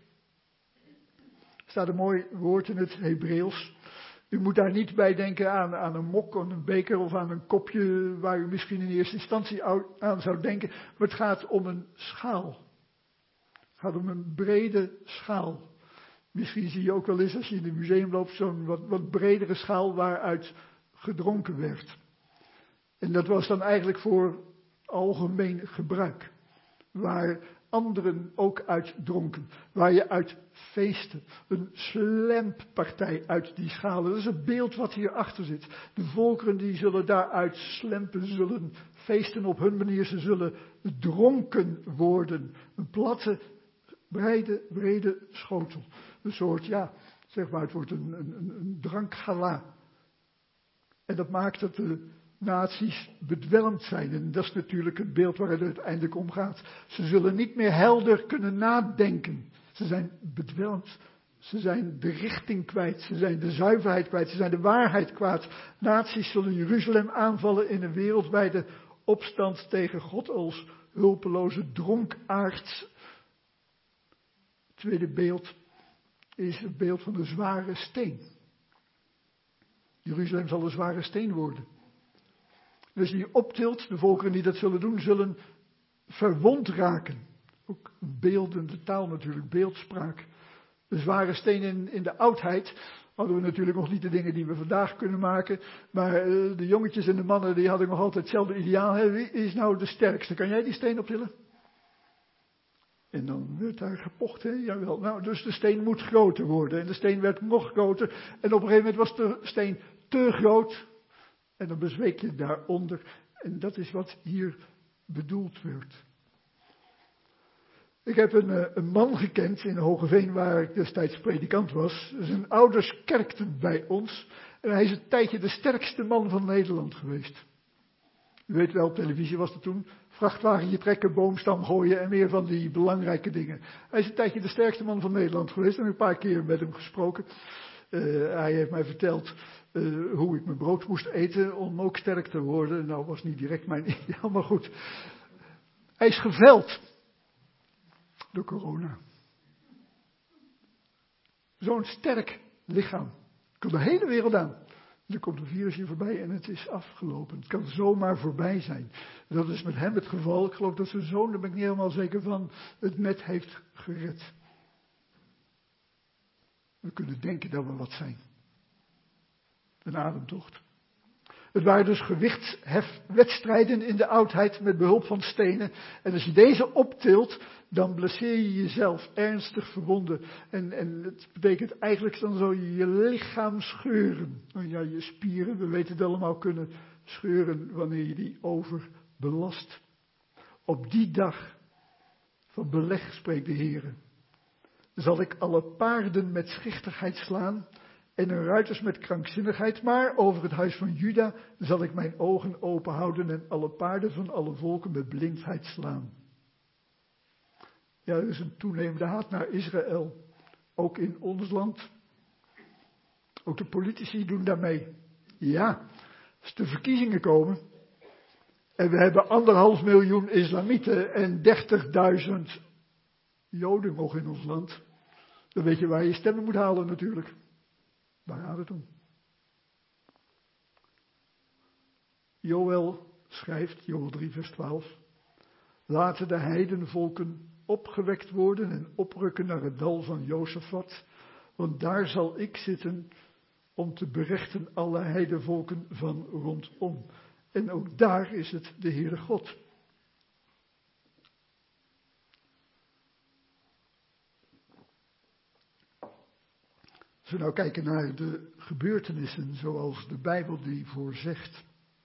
Er staat een mooi woord in het Hebreeuws. U moet daar niet bij denken aan een mok, aan een beker of aan een kopje waar u misschien in eerste instantie aan zou denken. Maar het gaat om een schaal. Het gaat om een brede schaal. Misschien zie je ook wel eens als je in het museum loopt zo'n wat bredere schaal waaruit gedronken werd. En dat was dan eigenlijk voor algemeen gebruik. Waar anderen ook uit dronken. Waar je uit feesten. Een slemppartij uit die schalen. Dat is het beeld wat hierachter zit. De volkeren die zullen daaruit slempen, zullen feesten op hun manier. Ze zullen dronken worden. Een platte, brede schotel. Een soort, ja, zeg maar, het wordt een drankgala. En dat maakt dat de naties bedwelmd zijn. En dat is natuurlijk het beeld waar het uiteindelijk om gaat. Ze zullen niet meer helder kunnen nadenken. Ze zijn bedwelmd. Ze zijn de richting kwijt. Ze zijn de zuiverheid kwijt. Ze zijn de waarheid kwijt. Naties zullen Jeruzalem aanvallen in een wereldwijde opstand tegen God als hulpeloze dronkaards. Het tweede beeld is het beeld van de zware steen. Jeruzalem zal een zware steen worden. Dus die optilt, de volkeren die dat zullen doen, zullen verwond raken. Ook beeldende taal natuurlijk, beeldspraak. De zware steen in de oudheid hadden we natuurlijk nog niet de dingen die we vandaag kunnen maken. Maar de jongetjes en de mannen die hadden nog altijd hetzelfde ideaal. Hè? Wie is nou de sterkste? Kan jij die steen optillen? En dan werd daar gevochten, jawel. Nou, dus de steen moet groter worden. En de steen werd nog groter. En op een gegeven moment was de steen te groot. En dan bezweek je daaronder. En dat is wat hier bedoeld werd. Ik heb een man gekend in Hogeveen, waar ik destijds predikant was. Zijn ouders kerkten bij ons. En hij is een tijdje de sterkste man van Nederland geweest. U weet wel, op televisie was er toen. Vrachtwagentje trekken, boomstam gooien en meer van die belangrijke dingen. Hij is een tijdje de sterkste man van Nederland geweest en een paar keer met hem gesproken. Hij heeft mij verteld hoe ik mijn brood moest eten om ook sterk te worden. Nou, was niet direct mijn ideaal, maar goed. Hij is geveld door corona. Zo'n sterk lichaam. Komt de hele wereld aan. Er komt een virusje voorbij en het is afgelopen. Het kan zomaar voorbij zijn. Dat is met hem het geval. Ik geloof dat zijn zoon, daar ben ik niet helemaal zeker van, het met heeft gered. We kunnen denken dat we wat zijn. Een ademtocht. Het waren dus gewichtshefwedstrijden in de oudheid met behulp van stenen. En als je deze optilt, dan blesseer je jezelf ernstig verwonden. En het betekent eigenlijk dan zo je lichaam scheuren. Ja, je spieren, we weten het allemaal, kunnen scheuren wanneer je die overbelast. Op die dag van beleg, spreekt de Heer, zal ik alle paarden met schichtigheid slaan en hun ruiters met krankzinnigheid, maar over het huis van Juda zal ik mijn ogen open houden en alle paarden van alle volken met blindheid slaan. Ja, er is een toenemende haat naar Israël, ook in ons land. Ook de politici doen daarmee. Ja, als de verkiezingen komen en we hebben 1,5 miljoen islamieten en 30.000 Joden nog in ons land, dan weet je waar je stemmen moet halen natuurlijk. Waar gaat het om? Joël schrijft, Joël 3 vers 12, laten de heidenvolken opgewekt worden en oprukken naar het dal van Jozefat, want daar zal ik zitten om te berechten alle heidenvolken van rondom. En ook daar is het de Heere God. Als we nou kijken naar de gebeurtenissen zoals de Bijbel die voorzegt,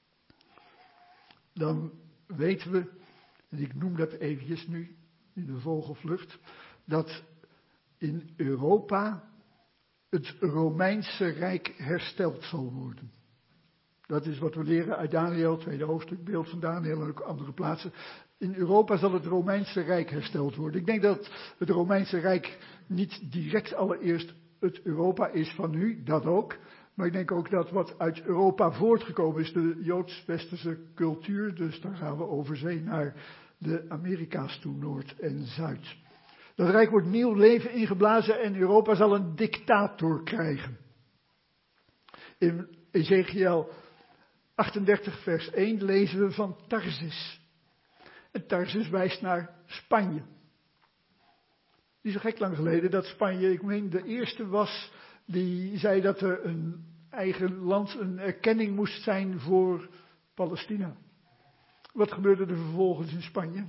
dan weten we, en ik noem dat eventjes nu in de vogelvlucht, dat in Europa het Romeinse Rijk hersteld zal worden. Dat is wat we leren uit Daniel, tweede hoofdstuk, beeld van Daniel en ook andere plaatsen. In Europa zal het Romeinse Rijk hersteld worden. Ik denk dat het Romeinse Rijk niet direct allereerst het Europa is van nu, dat ook. Maar ik denk ook dat wat uit Europa voortgekomen is, de Joods-Westerse cultuur. Dus dan gaan we over zee naar de Amerika's toe, Noord en Zuid. Dat Rijk wordt nieuw leven ingeblazen en Europa zal een dictator krijgen. In Ezekiel 38 vers 1 lezen we van Tarsis. En Tarsis wijst naar Spanje. Niet zo gek lang geleden dat Spanje, ik meen de eerste was, die zei dat er een eigen land, een erkenning moest zijn voor Palestina. Wat gebeurde er vervolgens in Spanje?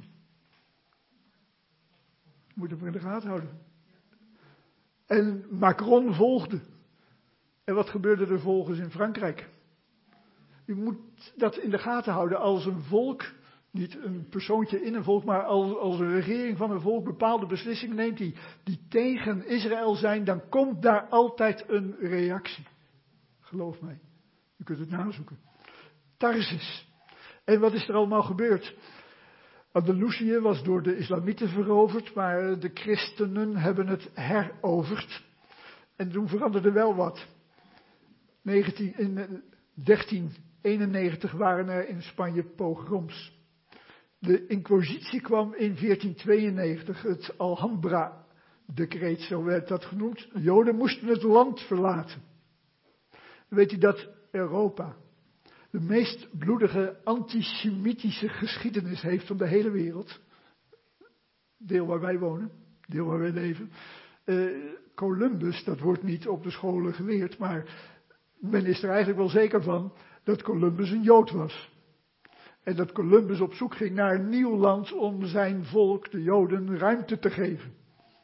Moeten we in de gaten houden. En Macron volgde. En wat gebeurde er vervolgens in Frankrijk? U moet dat in de gaten houden als een volk, niet een persoontje in een volk, maar als een regering van een volk bepaalde beslissingen neemt die tegen Israël zijn, dan komt daar altijd een reactie. Geloof mij. U kunt het nazoeken. Tarsis. En wat is er allemaal gebeurd? Andalusië was door de islamieten veroverd, maar de christenen hebben het heroverd. En toen veranderde wel wat. In 1391 waren er in Spanje pogroms. De inquisitie kwam in 1492, het Alhambra-decreet, zo werd dat genoemd. De Joden moesten het land verlaten. Weet u dat Europa de meest bloedige antisemitische geschiedenis heeft van de hele wereld? Deel waar wij wonen, deel waar wij leven. Columbus, dat wordt niet op de scholen geleerd, maar men is er eigenlijk wel zeker van dat Columbus een Jood was. En dat Columbus op zoek ging naar een nieuw land om zijn volk, de Joden, ruimte te geven.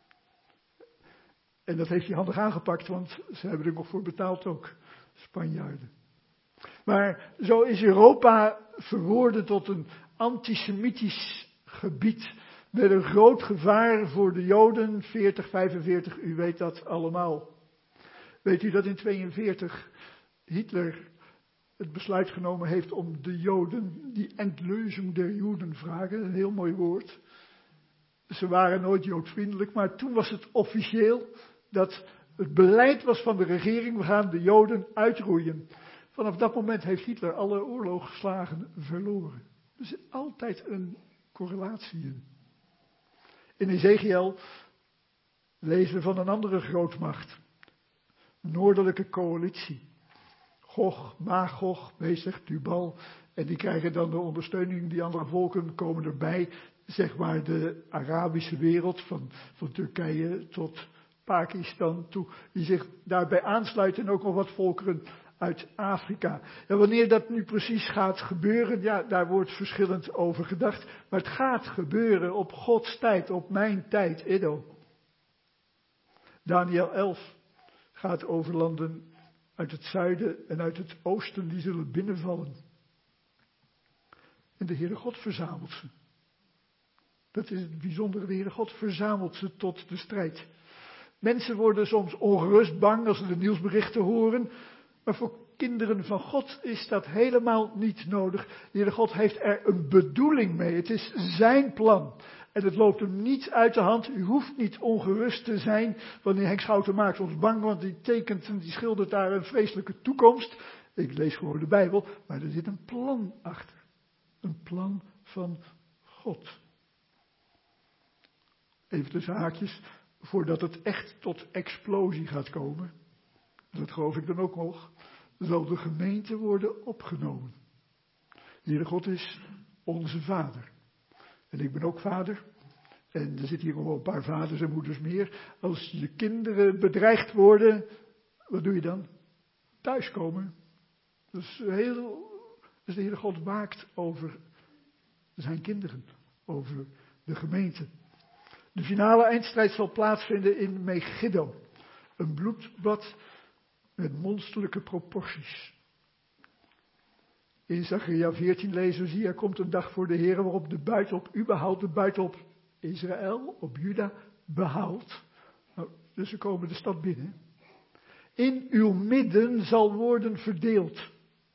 En dat heeft hij handig aangepakt, want ze hebben er nog voor betaald ook, Spanjaarden. Maar zo is Europa verworden tot een antisemitisch gebied met een groot gevaar voor de Joden, 40-45, u weet dat allemaal. Weet u dat in 1942 Hitler het besluit genomen heeft om de Joden, die Endlösung der Juden vragen, een heel mooi woord. Ze waren nooit joodvriendelijk, maar toen was het officieel dat het beleid was van de regering, we gaan de Joden uitroeien. Vanaf dat moment heeft Hitler alle oorlogsslagen verloren. Er zit altijd een correlatie in. In Ezekiel lezen we van een andere grootmacht. Noordelijke coalitie. Gog, Magog, Mesech, Tubal. En die krijgen dan de ondersteuning. Die andere volken komen erbij. Zeg maar de Arabische wereld. Van Turkije tot Pakistan toe. Die zich daarbij aansluiten. En ook nog wat volkeren uit Afrika. Ja, wanneer dat nu precies gaat gebeuren. Ja, daar wordt verschillend over gedacht. Maar het gaat gebeuren op Gods tijd. Op mijn tijd. Edo. Daniel 11 gaat over landen uit het zuiden en uit het oosten, die zullen binnenvallen. En de Heere God verzamelt ze. Dat is het bijzondere, de Heere God verzamelt ze tot de strijd. Mensen worden soms ongerust, bang als ze de nieuwsberichten horen. Maar voor kinderen van God is dat helemaal niet nodig. De Heere God heeft er een bedoeling mee. Het is zijn plan. En het loopt hem niet uit de hand. U hoeft niet ongerust te zijn. Wanneer Henk Schouten maakt ons bang, want die tekent en die schildert daar een vreselijke toekomst. Ik lees gewoon de Bijbel, maar er zit een plan achter. Een plan van God. Even tussen haakjes, voordat het echt tot explosie gaat komen, dat geloof ik dan ook nog, zal de gemeente worden opgenomen. De Heere God is onze Vader. En ik ben ook vader. En er zitten hier nog wel een paar vaders en moeders meer. Als je kinderen bedreigd worden, wat doe je dan? Thuiskomen. Dus de Heere God waakt over zijn kinderen. Over de gemeente. De finale eindstrijd zal plaatsvinden in Megiddo. Een bloedbad met monsterlijke proporties. In Zachariah 14 lezen we, zie, er komt een dag voor de Heer waarop de buitenop u behaalt, de buitenop Israël, op Juda behaalt. Nou, dus ze komen de stad binnen. In uw midden zal worden verdeeld.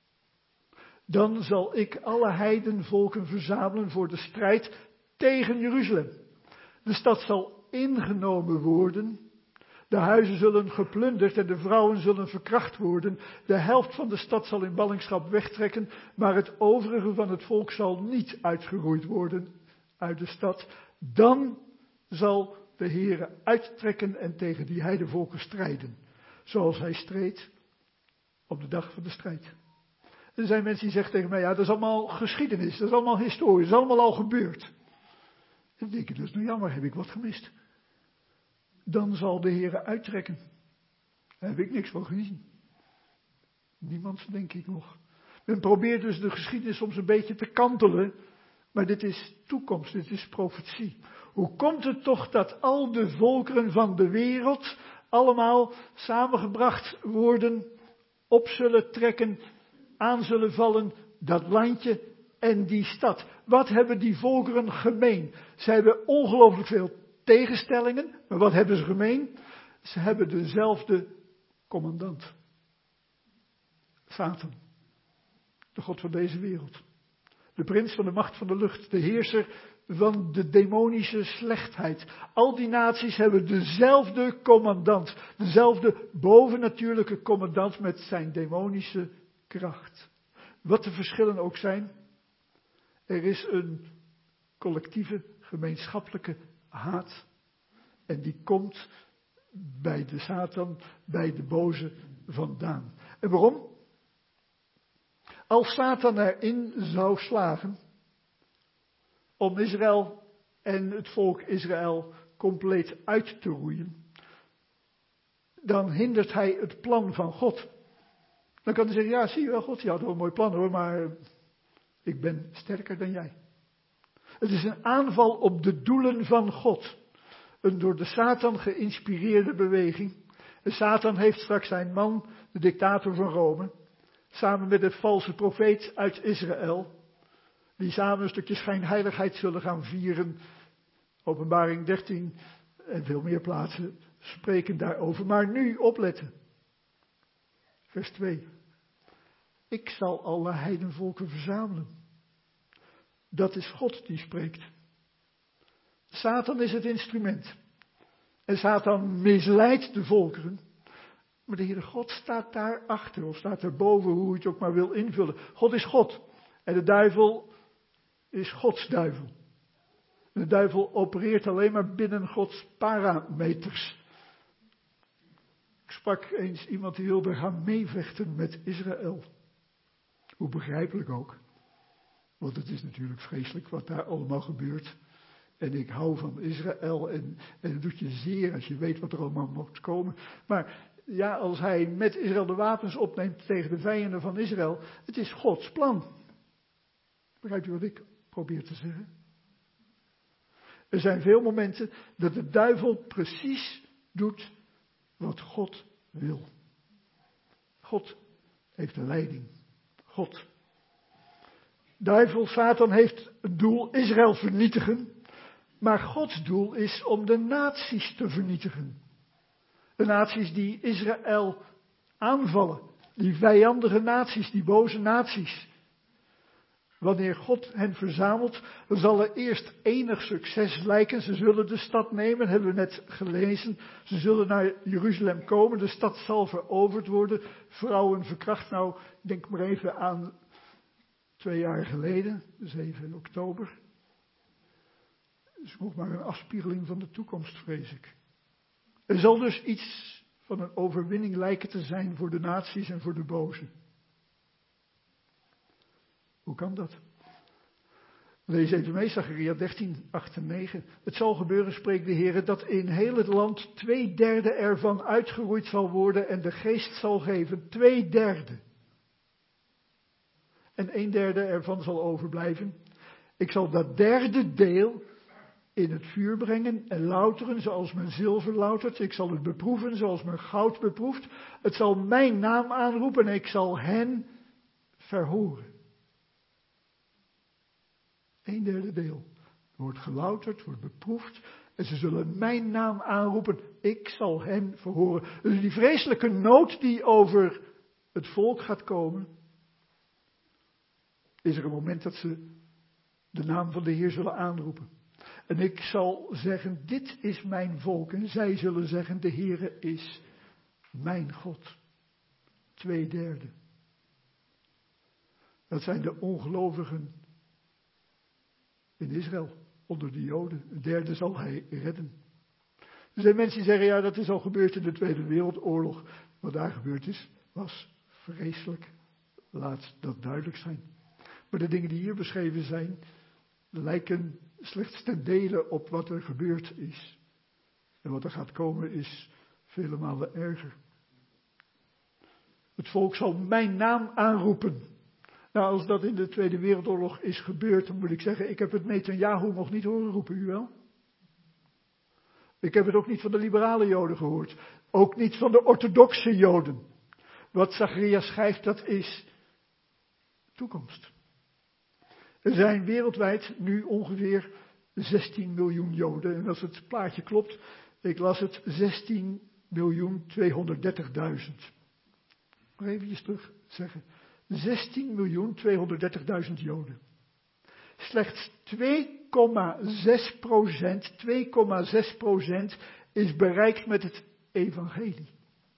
Dan zal ik alle heidenvolken verzamelen voor de strijd tegen Jeruzalem. De stad zal ingenomen worden. De huizen zullen geplunderd en de vrouwen zullen verkracht worden. De helft van de stad zal in ballingschap wegtrekken, maar het overige van het volk zal niet uitgeroeid worden uit de stad. Dan zal de Heere uittrekken en tegen die heidevolken strijden, zoals hij streed op de dag van de strijd. Er zijn mensen die zeggen tegen mij, ja, dat is allemaal geschiedenis, dat is allemaal historisch, dat is allemaal al gebeurd. En dan denk ik, dat is nou jammer, heb ik wat gemist. Dan zal de Heere uittrekken. Daar heb ik niks van gezien. Niemand, denk ik nog. Men probeert dus de geschiedenis soms een beetje te kantelen. Maar dit is toekomst, dit is profetie. Hoe komt het toch dat al de volkeren van de wereld allemaal samengebracht worden, op zullen trekken, aan zullen vallen, dat landje en die stad? Wat hebben die volkeren gemeen? Ze hebben ongelooflijk veel tegenstellingen, maar wat hebben ze gemeen? Ze hebben dezelfde commandant. Satan. De god van deze wereld. De prins van de macht van de lucht. De heerser van de demonische slechtheid. Al die naties hebben dezelfde commandant. Dezelfde bovennatuurlijke commandant met zijn demonische kracht. Wat de verschillen ook zijn. Er is een collectieve, gemeenschappelijke haat. En die komt bij de Satan, bij de boze vandaan. En waarom? Als Satan erin zou slagen om Israël en het volk Israël compleet uit te roeien, dan hindert hij het plan van God. Dan kan hij zeggen, ja, zie je wel, God, je had wel een mooi plan hoor, maar ik ben sterker dan jij. Het is een aanval op de doelen van God. Een door de Satan geïnspireerde beweging. En Satan heeft straks zijn man, de dictator van Rome, samen met de valse profeet uit Israël, die samen een stukje schijnheiligheid zullen gaan vieren. Openbaring 13 en veel meer plaatsen spreken daarover. Maar nu opletten. Vers 2. ik zal alle heidenvolken verzamelen. Dat is God die spreekt. Satan is het instrument. En Satan misleidt de volkeren. Maar de Heere God staat daar achter, of staat erboven, hoe je het ook maar wil invullen. God is God. En de duivel is Gods duivel. De duivel opereert alleen maar binnen Gods parameters. Ik sprak eens iemand die wilde gaan meevechten met Israël. Hoe begrijpelijk ook. Want het is natuurlijk vreselijk wat daar allemaal gebeurt. En ik hou van Israël en het doet je zeer als je weet wat er allemaal moet komen. Maar ja, als hij met Israël de wapens opneemt tegen de vijanden van Israël, het is Gods plan. Begrijpt u wat ik probeer te zeggen? Er zijn veel momenten dat de duivel precies doet wat God wil. God heeft de leiding. God. Duivel, Satan heeft het doel Israël vernietigen. Maar Gods doel is om de naties te vernietigen. De naties die Israël aanvallen. Die vijandige naties, die boze naties. Wanneer God hen verzamelt, dan zal er eerst enig succes lijken. Ze zullen de stad nemen, hebben we net gelezen. Ze zullen naar Jeruzalem komen, de stad zal veroverd worden. Vrouwen verkracht, nou denk maar even aan 2 jaar geleden, 7 oktober. Het is nog maar een afspiegeling van de toekomst, vrees ik. Er zal dus iets van een overwinning lijken te zijn voor de naties en voor de bozen. Hoe kan dat? Lees even mee, Zacharia 13, 8 en 9. Het zal gebeuren, spreekt de Heer, dat in heel het land 2/3 ervan uitgeroeid zal worden en de geest zal geven 2/3. En 1/3 ervan zal overblijven. Ik zal dat 1/3 deel in het vuur brengen en louteren zoals men zilver loutert. Ik zal het beproeven zoals men goud beproeft. Het zal mijn naam aanroepen en ik zal hen verhoren. 1/3 deel wordt gelouterd, wordt beproefd en ze zullen mijn naam aanroepen. Ik zal hen verhoren. Dus die vreselijke nood die over het volk gaat komen, is er een moment dat ze de naam van de Heer zullen aanroepen. En ik zal zeggen, dit is mijn volk. En zij zullen zeggen, de Heere is mijn God. 2/3. Dat zijn de ongelovigen in Israël, onder de Joden. 1/3 zal hij redden. Er zijn mensen die zeggen, ja, dat is al gebeurd in de Tweede Wereldoorlog. Wat daar gebeurd is, was vreselijk. Laat dat duidelijk zijn. Maar de dingen die hier beschreven zijn, lijken slechts ten dele op wat er gebeurd is. En wat er gaat komen is vele malen erger. Het volk zal mijn naam aanroepen. Nou, als dat in de Tweede Wereldoorlog is gebeurd, dan moet ik zeggen, ik heb het Netanyahu nog niet horen roepen, u wel? Ik heb het ook niet van de liberale Joden gehoord. Ook niet van de orthodoxe Joden. Wat Zacharia schrijft, dat is toekomst. Er zijn wereldwijd nu ongeveer 16 miljoen Joden. En als het plaatje klopt, ik las het 16.230.000. Maar even terug zeggen. 16.230.000 Joden. Slechts 2,6% is bereikt met het evangelie.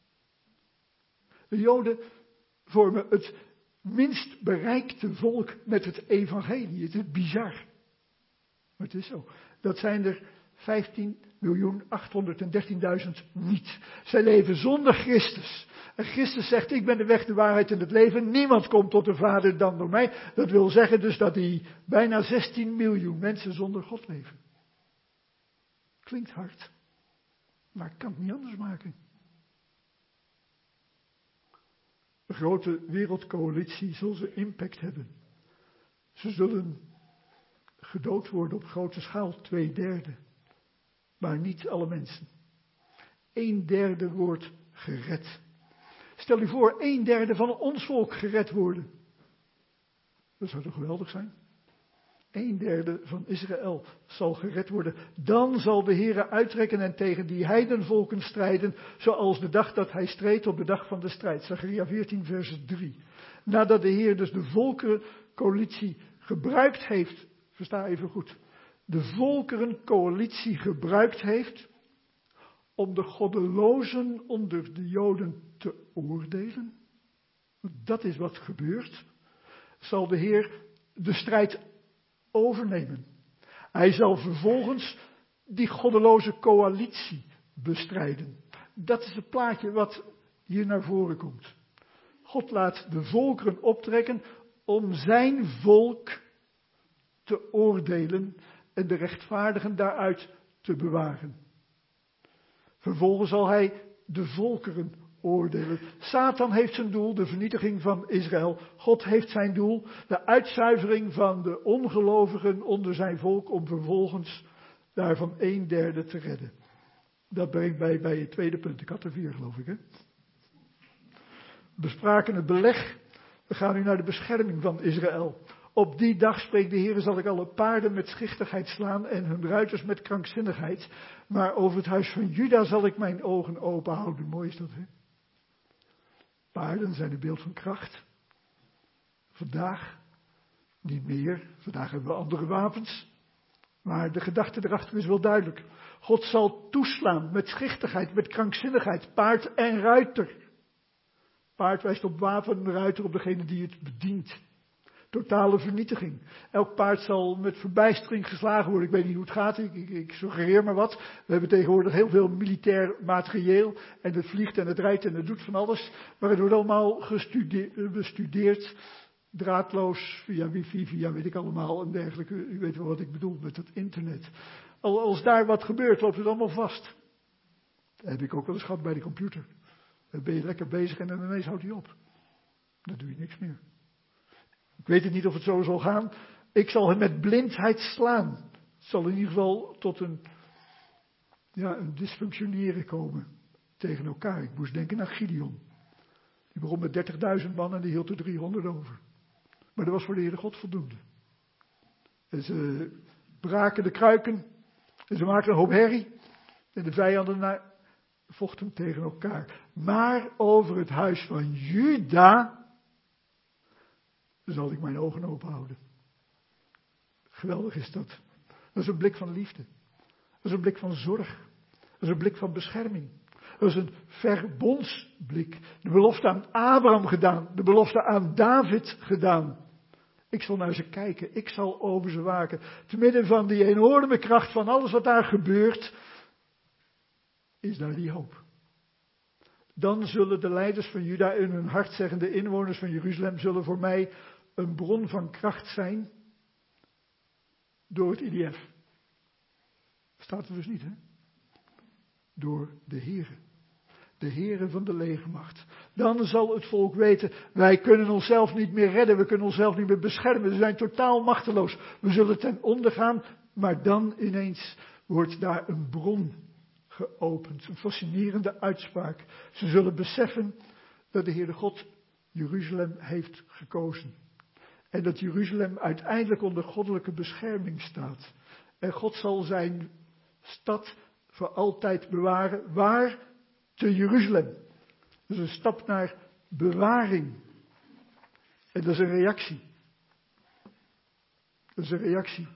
De Joden vormen het minst bereikte volk met het evangelie. Het is bizar. Maar het is zo. Dat zijn er 15.813.000 niet. Zij leven zonder Christus. En Christus zegt, ik ben de weg, de waarheid en het leven. Niemand komt tot de Vader dan door mij. Dat wil zeggen dus dat die bijna 16 miljoen mensen zonder God leven. Klinkt hard. Maar ik kan het niet anders maken. De grote wereldcoalitie zal zijn impact hebben. Ze zullen gedood worden op grote schaal, 2/3. Maar niet alle mensen. 1/3 wordt gered. Stel u voor, 1/3 van ons volk gered worden. Dat zou toch geweldig zijn? 1/3 van Israël zal gered worden. Dan zal de Heere uittrekken en tegen die heidenvolken strijden, zoals de dag dat hij streed op de dag van de strijd. Zacharia 14 vers 3. Nadat de Heer dus de volkerencoalitie gebruikt heeft, versta even goed, de volkerencoalitie gebruikt heeft om de goddelozen onder de Joden te oordelen, dat is wat gebeurt, zal de Heer de strijd overnemen. Hij zal vervolgens die goddeloze coalitie bestrijden. Dat is het plaatje wat hier naar voren komt. God laat de volkeren optrekken om zijn volk te oordelen en de rechtvaardigen daaruit te bewaren. Vervolgens zal hij de volkeren oordelen. Satan heeft zijn doel, de vernietiging van Israël. God heeft zijn doel, de uitzuivering van de ongelovigen onder zijn volk, om vervolgens daarvan 1/3 te redden. Dat brengt mij bij het tweede punt. Ik had er 4, geloof ik, hè? We bespraken het beleg. We gaan nu naar de bescherming van Israël. Op die dag, spreekt de Heer, zal ik alle paarden met schichtigheid slaan en hun ruiters met krankzinnigheid. Maar over het huis van Juda zal ik mijn ogen open houden. Mooi is dat, hè? Paarden zijn een beeld van kracht. Vandaag niet meer. Vandaag hebben we andere wapens. Maar de gedachte erachter is wel duidelijk. God zal toeslaan met schichtigheid, met krankzinnigheid, paard en ruiter. Paard wijst op wapen, ruiter op degene die het bedient. Totale vernietiging. Elk paard zal met verbijstering geslagen worden. Ik weet niet hoe het gaat, ik suggereer maar wat. We hebben tegenwoordig heel veel militair materieel. En het vliegt en het rijdt en het doet van alles. Maar het wordt allemaal bestudeerd. Draadloos, via wifi, via weet ik allemaal en dergelijke. U weet wel wat ik bedoel met het internet. Als daar wat gebeurt, loopt het allemaal vast. Dat heb ik ook wel eens gehad bij de computer. Dan ben je lekker bezig en dan ineens houdt hij op. Dan doe je niks meer. Ik weet het niet of het zo zal gaan. Ik zal hem met blindheid slaan. Het zal in ieder geval tot een dysfunctioneren komen tegen elkaar. Ik moest denken aan Gideon. Die begon met 30.000 man en die hield er 300 over. Maar dat was voor de Heere God voldoende. En ze braken de kruiken. En ze maakten een hoop herrie. En de vijanden vochten tegen elkaar. Maar over het huis van Juda zal ik mijn ogen open houden. Geweldig is dat. Dat is een blik van liefde. Dat is een blik van zorg. Dat is een blik van bescherming. Dat is een verbondsblik. De belofte aan Abraham gedaan. De belofte aan David gedaan. Ik zal naar ze kijken. Ik zal over ze waken. Te midden van die enorme kracht van alles wat daar gebeurt, is daar die hoop. Dan zullen de leiders van Juda in hun hart zeggen, de inwoners van Jeruzalem zullen voor mij een bron van kracht zijn door het IDF. Staat er dus niet, hè? Door de Heere. De Heere van de legermacht. Dan zal het volk weten, wij kunnen onszelf niet meer redden, we kunnen onszelf niet meer beschermen, we zijn totaal machteloos. We zullen ten onder gaan, maar dan ineens wordt daar een bron geopend. Een fascinerende uitspraak. Ze zullen beseffen dat de Heere God Jeruzalem heeft gekozen. En dat Jeruzalem uiteindelijk onder goddelijke bescherming staat. En God zal zijn stad voor altijd bewaren. Waar? Te Jeruzalem. Dus een stap naar bewaring. En dat is een reactie. Dat is een reactie.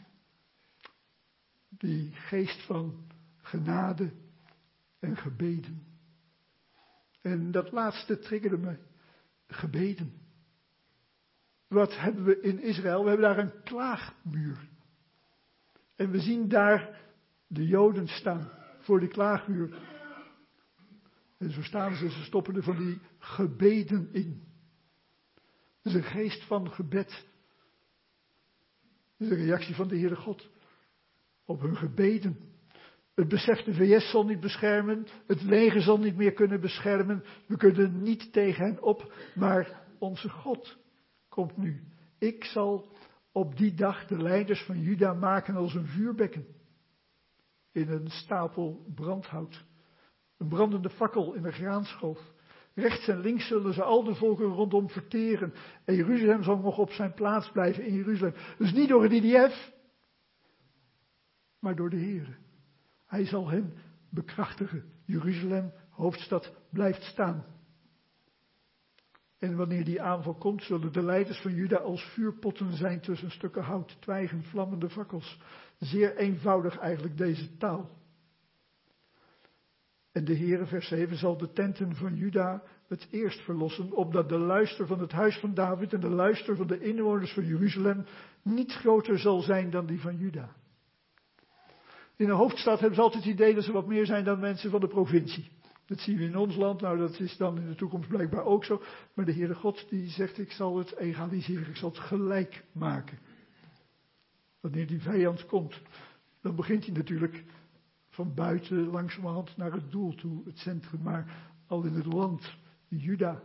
Die geest van genade en gebeden. En dat laatste triggerde me. Gebeden. Wat hebben we in Israël? We hebben daar een klaagmuur. En we zien daar de Joden staan voor die klaagmuur. En zo staan ze stoppen er van die gebeden in. Het is een geest van gebed. Het is een reactie van de Heere God op hun gebeden. Het besef, de VS zal niet beschermen, het leger zal niet meer kunnen beschermen. We kunnen niet tegen hen op, maar onze God komt nu. Ik zal op die dag de leiders van Juda maken als een vuurbekken. In een stapel brandhout. Een brandende fakkel in een graanschoof. Rechts en links zullen ze al de volken rondom verteren. En Jeruzalem zal nog op zijn plaats blijven in Jeruzalem. Dus niet door het IDF, maar door de Heere. Hij zal hen bekrachtigen. Jeruzalem, hoofdstad, blijft staan. En wanneer die aanval komt, zullen de leiders van Juda als vuurpotten zijn tussen stukken hout, twijgen, vlammende fakkels. Zeer eenvoudig eigenlijk deze taal. En de Heere, vers 7, zal de tenten van Juda het eerst verlossen, opdat de luister van het huis van David en de luister van de inwoners van Jeruzalem niet groter zal zijn dan die van Juda. In een hoofdstad hebben ze altijd het idee dat ze wat meer zijn dan mensen van de provincie. Dat zien we in ons land, nou dat is dan in de toekomst blijkbaar ook zo. Maar de Heere God die zegt, ik zal het egaliseren, ik zal het gelijk maken. Wanneer die vijand komt, dan begint hij natuurlijk van buiten langzamerhand naar het doel toe, het centrum, maar al in het land, Juda.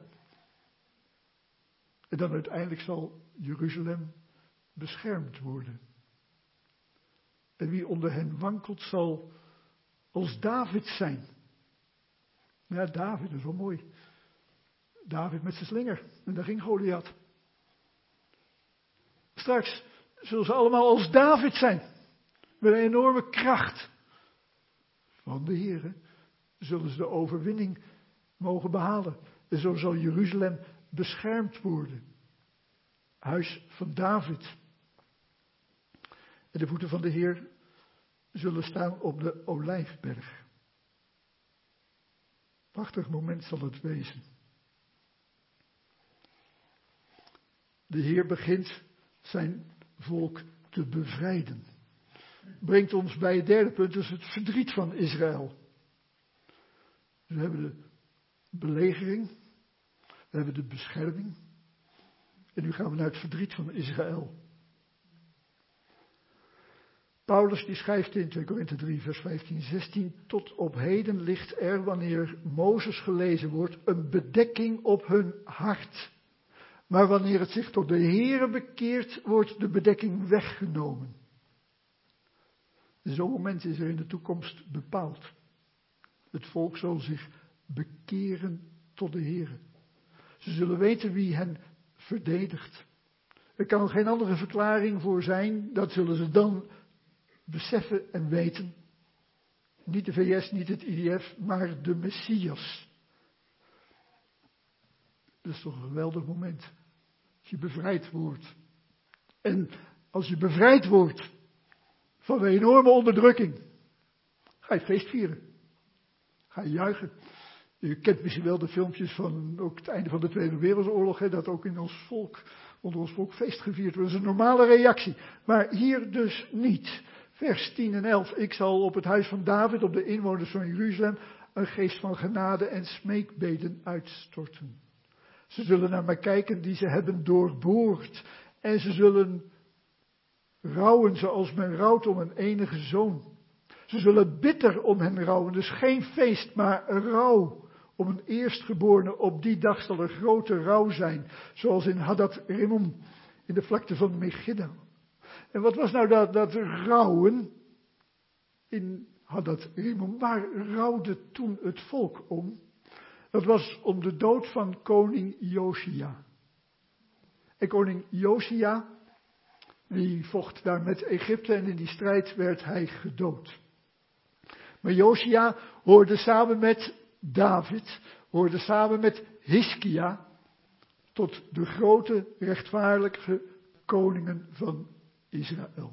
En dan uiteindelijk zal Jeruzalem beschermd worden. En wie onder hen wankelt zal als David zijn. Ja, David, dat is wel mooi. David met zijn slinger. En daar ging Goliath. Straks zullen ze allemaal als David zijn. Met een enorme kracht van de Heere zullen ze de overwinning mogen behalen. En zo zal Jeruzalem beschermd worden. Huis van David. En de voeten van de Heer zullen staan op de Olijfberg. Prachtig moment zal het wezen. De Heer begint zijn volk te bevrijden. Brengt ons bij het derde punt, dus het verdriet van Israël. We hebben de belegering, we hebben de bescherming. En nu gaan we naar het verdriet van Israël. Paulus die schrijft in 2 Korinthe 3 vers 15-16. Tot op heden ligt er, wanneer Mozes gelezen wordt, een bedekking op hun hart. Maar wanneer het zich tot de Heere bekeert, wordt de bedekking weggenomen. Zo'n moment is er in de toekomst bepaald. Het volk zal zich bekeren tot de Heere. Ze zullen weten wie hen verdedigt. Er kan geen andere verklaring voor zijn, dat zullen ze dan beseffen en weten. Niet de VS, niet het IDF, maar de Messias. Dat is toch een geweldig moment. Als je bevrijd wordt. En als je bevrijd wordt van een enorme onderdrukking, ga je feest vieren. Ga je juichen. U kent misschien wel de filmpjes van ook het einde van de Tweede Wereldoorlog, dat ook in ons volk, onder ons volk feest gevierd wordt. Dat is een normale reactie. Maar hier dus niet. Vers 10 en 11. Ik zal op het huis van David, op de inwoners van Jeruzalem, een geest van genade en smeekbeden uitstorten. Ze zullen naar mij kijken die ze hebben doorboord. En ze zullen rouwen zoals men rouwt om een enige zoon. Ze zullen bitter om hen rouwen. Dus geen feest, maar rouw. Om een eerstgeborene, op die dag zal er grote rouw zijn. Zoals in Hadad Rimmon, in de vlakte van Megiddo. En wat was nou dat rouwen in Hadad Rimmon? Waar rouwde toen het volk om? Dat was om de dood van koning Josia. En koning Josia, die vocht daar met Egypte en in die strijd werd hij gedood. Maar Josia hoorde samen met David, hoorde samen met Hiskia tot de grote rechtvaardige koningen van Israël.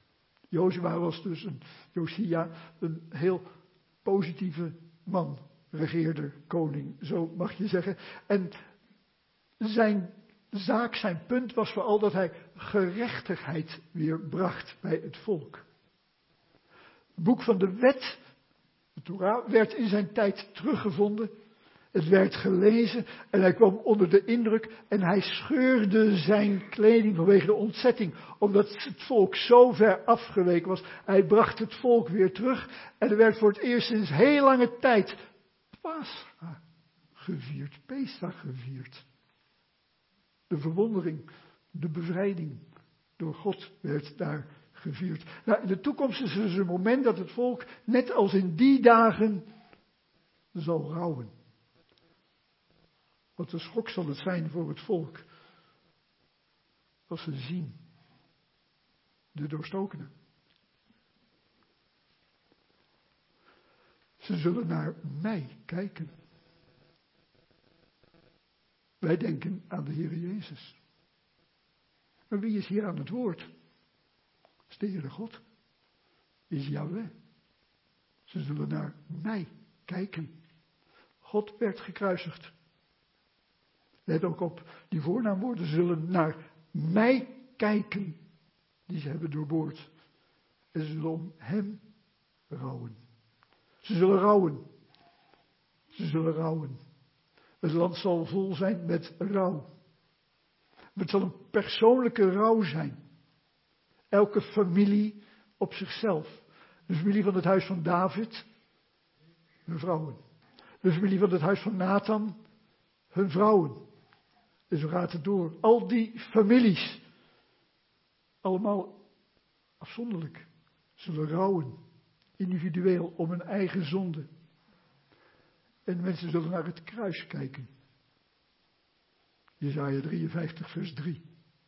Josia een heel positieve man, regeerder, koning, zo mag je zeggen. En zijn zaak, zijn punt was vooral dat hij gerechtigheid weer bracht bij het volk. Het boek van de wet, de Torah, werd in zijn tijd teruggevonden. Het werd gelezen en hij kwam onder de indruk en hij scheurde zijn kleding vanwege de ontzetting. Omdat het volk zo ver afgeweken was. Hij bracht het volk weer terug en er werd voor het eerst sinds heel lange tijd Pascha gevierd, Pesach gevierd. De verwondering, de bevrijding door God werd daar gevierd. Nou, in de toekomst is er dus een moment dat het volk, net als in die dagen, zal rouwen. Wat een schok zal het zijn voor het volk. Als ze zien de doorstokenen. Ze zullen naar mij kijken. Wij denken aan de Heer Jezus. Maar wie is hier aan het woord? Is de Heere God. Is Yahweh. Ze zullen naar mij kijken. God werd gekruisigd. Let ook op die voornaamwoorden. Ze zullen naar mij kijken. Die ze hebben doorboord. En ze zullen om hem rouwen. Ze zullen rouwen. Ze zullen rouwen. Het land zal vol zijn met rouw. Het zal een persoonlijke rouw zijn. Elke familie op zichzelf. De familie van het huis van David, hun vrouwen. De familie van het huis van Nathan, hun vrouwen. En zo gaat het door. Al die families, allemaal afzonderlijk, zullen rouwen. Individueel om hun eigen zonde. En mensen zullen naar het kruis kijken. Jesaja 53 vers 3.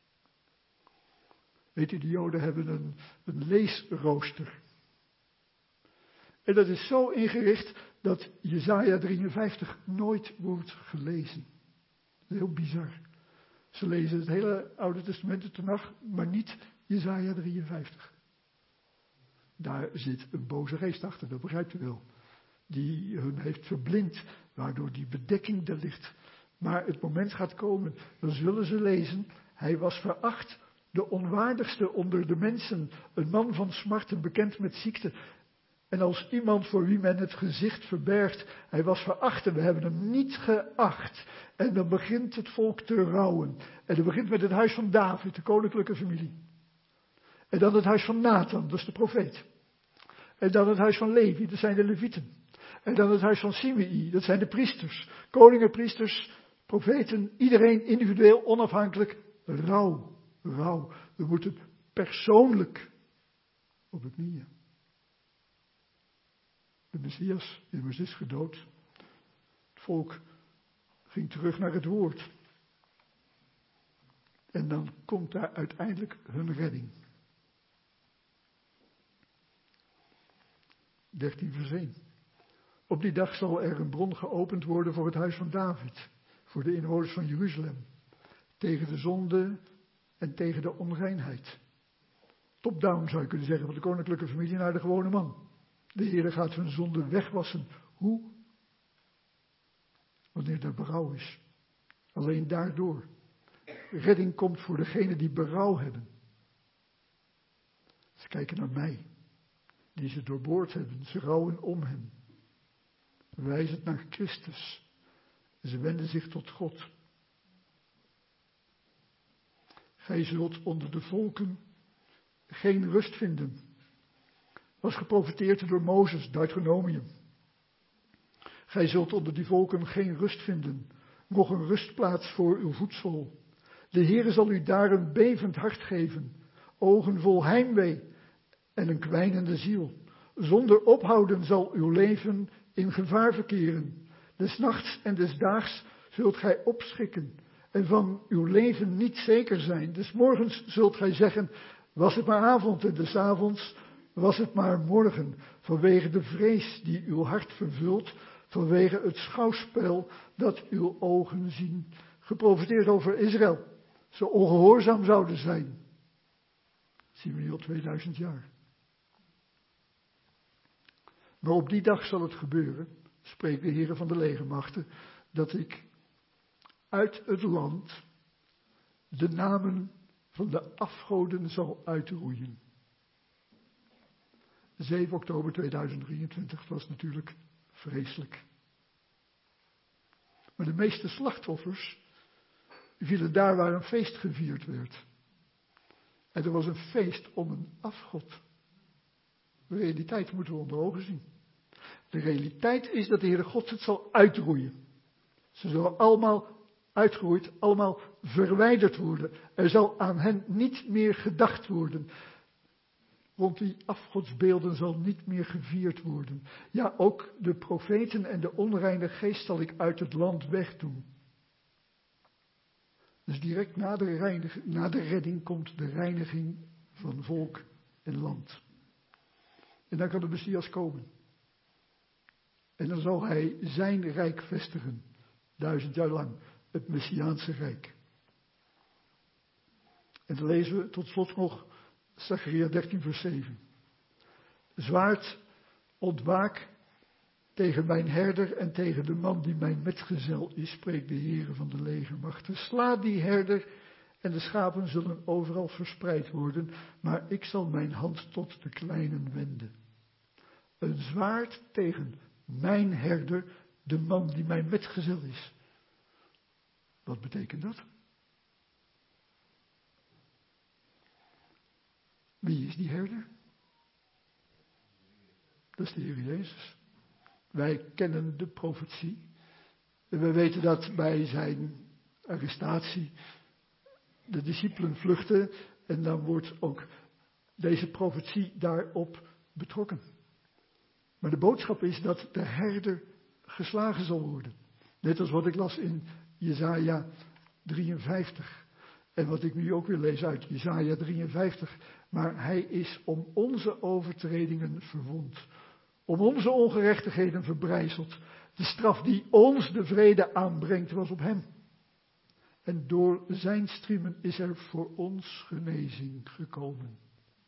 Weet u, de Joden hebben een leesrooster. En dat is zo ingericht dat Jesaja 53 nooit wordt gelezen. Dat is heel bizar. Ze lezen het hele Oude Testament de Tenach, maar niet Jesaja 53. Daar zit een boze geest achter, dat begrijpt u wel. Die hun heeft verblind, waardoor die bedekking er ligt. Maar het moment gaat komen, dan zullen ze lezen, hij was veracht, de onwaardigste onder de mensen, een man van smarten, bekend met ziekte. En als iemand voor wie men het gezicht verbergt, hij was veracht en we hebben hem niet geacht. En dan begint het volk te rouwen. En dat begint met het huis van David, de koninklijke familie. En dan het huis van Nathan, dat is de profeet. En dan het huis van Levi, dat zijn de levieten. En dan het huis van Simei, dat zijn de priesters. Koningen, priesters, profeten, iedereen individueel, onafhankelijk. Rouw. We moeten persoonlijk op de knieën. De Messias immers is gedood. Het volk ging terug naar het woord. En dan komt daar uiteindelijk hun redding. 13 vers 1. Op die dag zal er een bron geopend worden voor het huis van David. Voor de inwoners van Jeruzalem. Tegen de zonde en tegen de onreinheid. Top-down zou je kunnen zeggen, van de koninklijke familie naar de gewone man. De Heer gaat hun zonde wegwassen. Hoe? Wanneer er berouw is. Alleen daardoor. Redding komt voor degenen die berouw hebben. Ze kijken naar mij. Die ze doorboord hebben. Ze rouwen om hem. Wijzen naar Christus. Ze wenden zich tot God. Gij zult onder de volken geen rust vinden. Was geprofeteerd door Mozes, Deuteronomium. Gij zult onder die volken geen rust vinden, nog een rustplaats voor uw voedsel. De Heere zal u daar een bevend hart geven, ogen vol heimwee en een kwijnende ziel. Zonder ophouden zal uw leven in gevaar verkeren. Des nachts en des daags zult gij opschrikken en van uw leven niet zeker zijn. Des morgens zult gij zeggen, was het maar avond, en des avonds was het maar morgen, vanwege de vrees die uw hart vervult, vanwege het schouwspel dat uw ogen zien. Geprofeteerd over Israël, ze ongehoorzaam zouden zijn. Dat zien we nu al 2000 jaar. Maar op die dag zal het gebeuren, spreekt de Heer van de legermachten, dat ik uit het land de namen van de afgoden zal uitroeien. 7 oktober 2023 was natuurlijk vreselijk. Maar de meeste slachtoffers vielen daar waar een feest gevierd werd. En er was een feest om een afgod. De realiteit moeten we onder ogen zien. De realiteit is dat de Heere God het zal uitroeien. Ze zullen allemaal uitgeroeid, allemaal verwijderd worden. Er zal aan hen niet meer gedacht worden. Rond die afgodsbeelden zal niet meer gevierd worden. Ja, ook de profeten en de onreine geest zal ik uit het land wegdoen. Dus direct na de redding komt de reiniging van volk en land. En dan kan de Messias komen. En dan zal hij zijn rijk vestigen. 1000 jaar lang. het Messiaanse Rijk. En dan lezen we tot slot nog Zacharia 13 vers 7. Zwaard, ontwaak tegen mijn herder en tegen de man die mijn metgezel is, spreekt de Heere van de legermachten. Sla die herder en de schapen zullen overal verspreid worden, maar ik zal mijn hand tot de kleinen wenden. Een zwaard tegen mijn herder, de man die mijn metgezel is. Wat betekent dat? Wie is die herder? Dat is de Heer Jezus. Wij kennen de profetie. En we weten dat bij zijn arrestatie de discipelen vluchten. En dan wordt ook deze profetie daarop betrokken. Maar de boodschap is dat de herder geslagen zal worden. Net als wat ik las in Jesaja 53. En wat ik nu ook weer lees uit Jesaja 53. Maar hij is om onze overtredingen verwond. Om onze ongerechtigheden verbrijzeld. De straf die ons de vrede aanbrengt was op hem. En door zijn striemen is er voor ons genezing gekomen.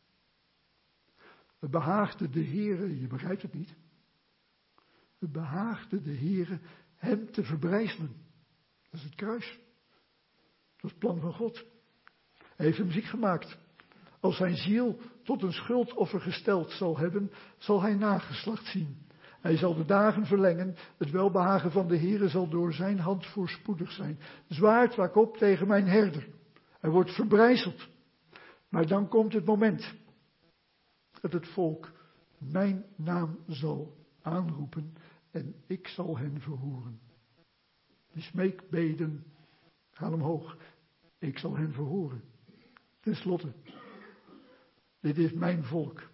Het behaagde de Heere, je begrijpt het niet. Het behaagde de Heere hem te verbrijzelen. Dat is het kruis. Dat is het plan van God. Hij heeft hem ziek gemaakt. Als zijn ziel tot een schuldoffer gesteld zal hebben, zal hij nageslacht zien. Hij zal de dagen verlengen. Het welbehagen van de Heere zal door zijn hand voorspoedig zijn. Zwaard waak op tegen mijn herder. Hij wordt verbrijzeld. Maar dan komt het moment dat het volk mijn naam zal aanroepen en ik zal hen verhoren. Die smeekbeden gaan omhoog. Ik zal hen verhoren. Ten slotte, dit is mijn volk.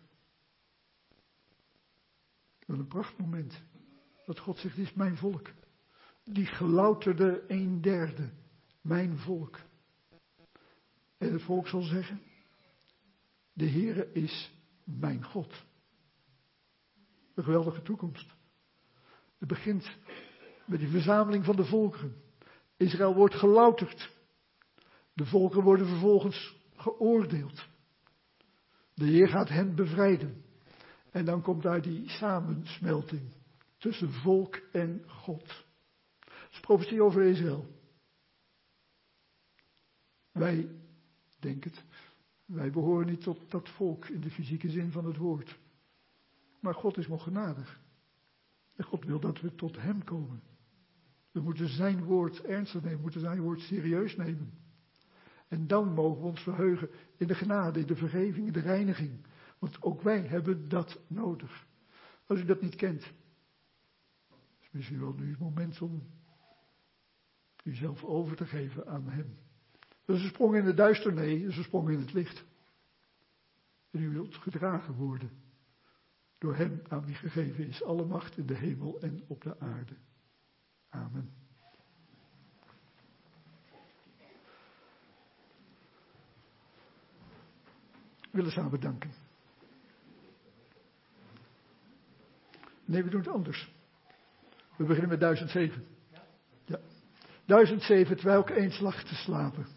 Wat een prachtmoment. Dat God zegt, dit is mijn volk. Die gelouterde 1/3. Mijn volk. En het volk zal zeggen, de Heere is mijn God. Een geweldige toekomst. Het begint met die verzameling van de volkeren. Israël wordt gelouterd. De volkeren worden vervolgens geoordeeld. De Heer gaat hen bevrijden. En dan komt daar die samensmelting tussen volk en God. Dat is profetie over Israël. Wij, denk het, wij behoren niet tot dat volk in de fysieke zin van het woord. Maar God is nog genadig. En God wil dat we tot hem komen. We moeten zijn woord ernstig nemen, we moeten zijn woord serieus nemen. En dan mogen we ons verheugen in de genade, in de vergeving, in de reiniging. Want ook wij hebben dat nodig. Als u dat niet kent, is misschien wel nu het moment om uzelf over te geven aan hem. Dat is een sprong in de duisternis, dat is een sprong in het licht. En u wilt gedragen worden door hem aan wie gegeven is alle macht in de hemel en op de aarde. Amen. We willen samen danken. Nee, we doen het anders. We beginnen met 1007. Ja. 1007, terwijl ik eens lag te slapen.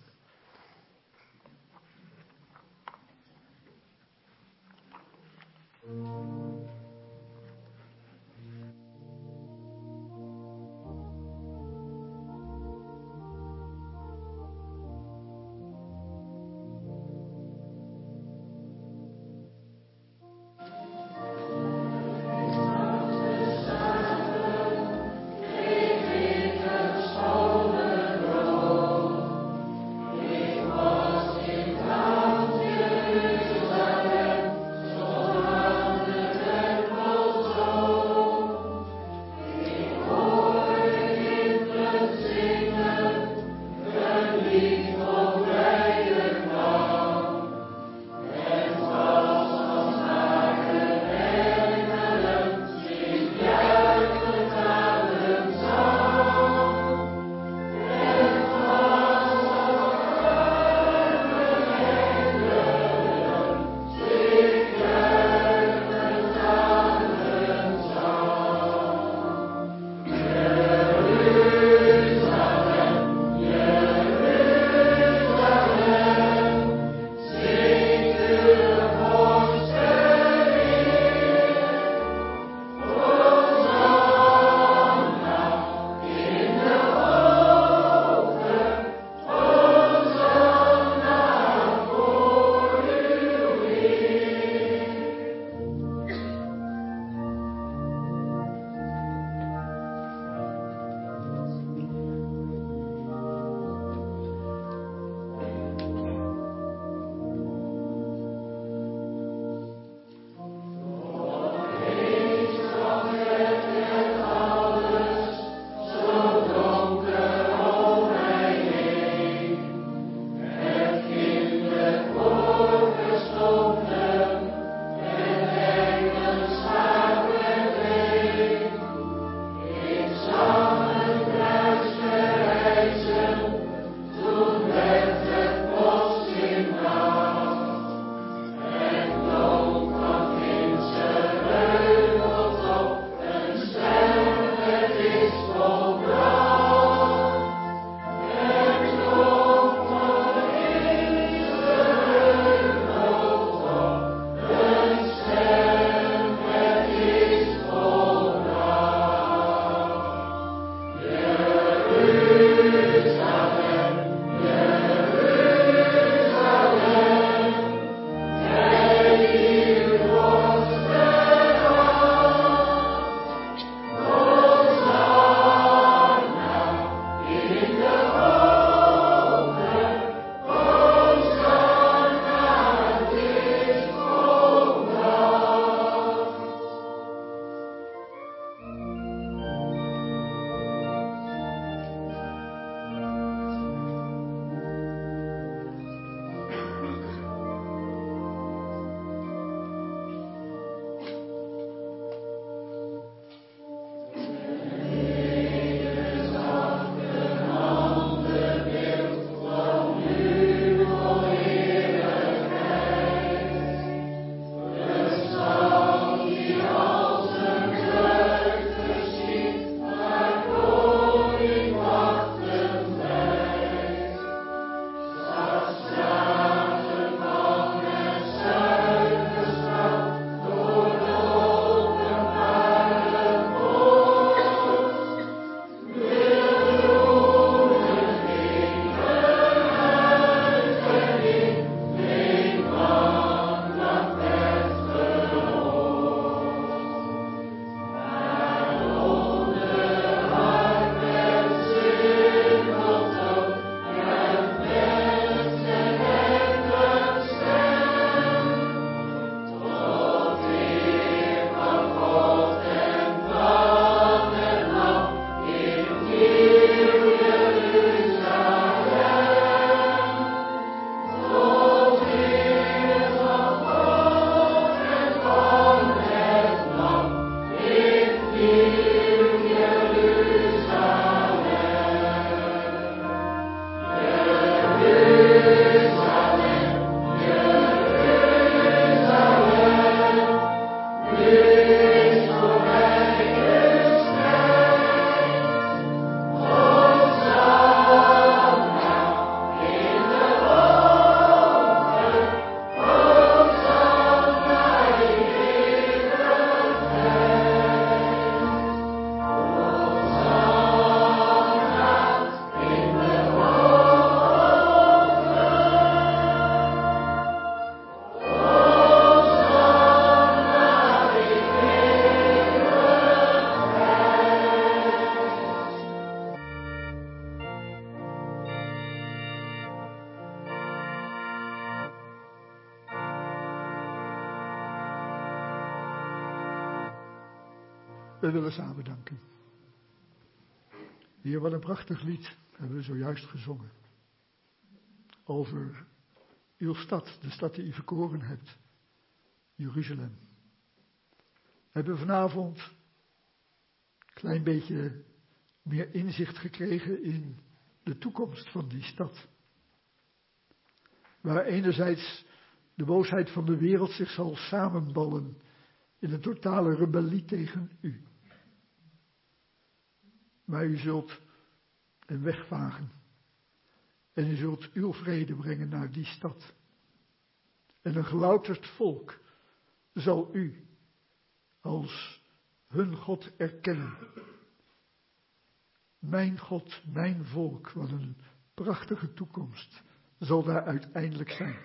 We willen samen danken. Heer, wat een prachtig lied hebben we zojuist gezongen. Over uw stad, de stad die u verkoren hebt. Jeruzalem. We hebben vanavond een klein beetje meer inzicht gekregen in de toekomst van die stad. Waar enerzijds de boosheid van de wereld zich zal samenballen in een totale rebellie tegen u. Maar u zult een weg vagen. En u zult uw vrede brengen naar die stad. En een gelouterd volk zal u als hun God erkennen. Mijn God, mijn volk, wat een prachtige toekomst zal daar uiteindelijk zijn.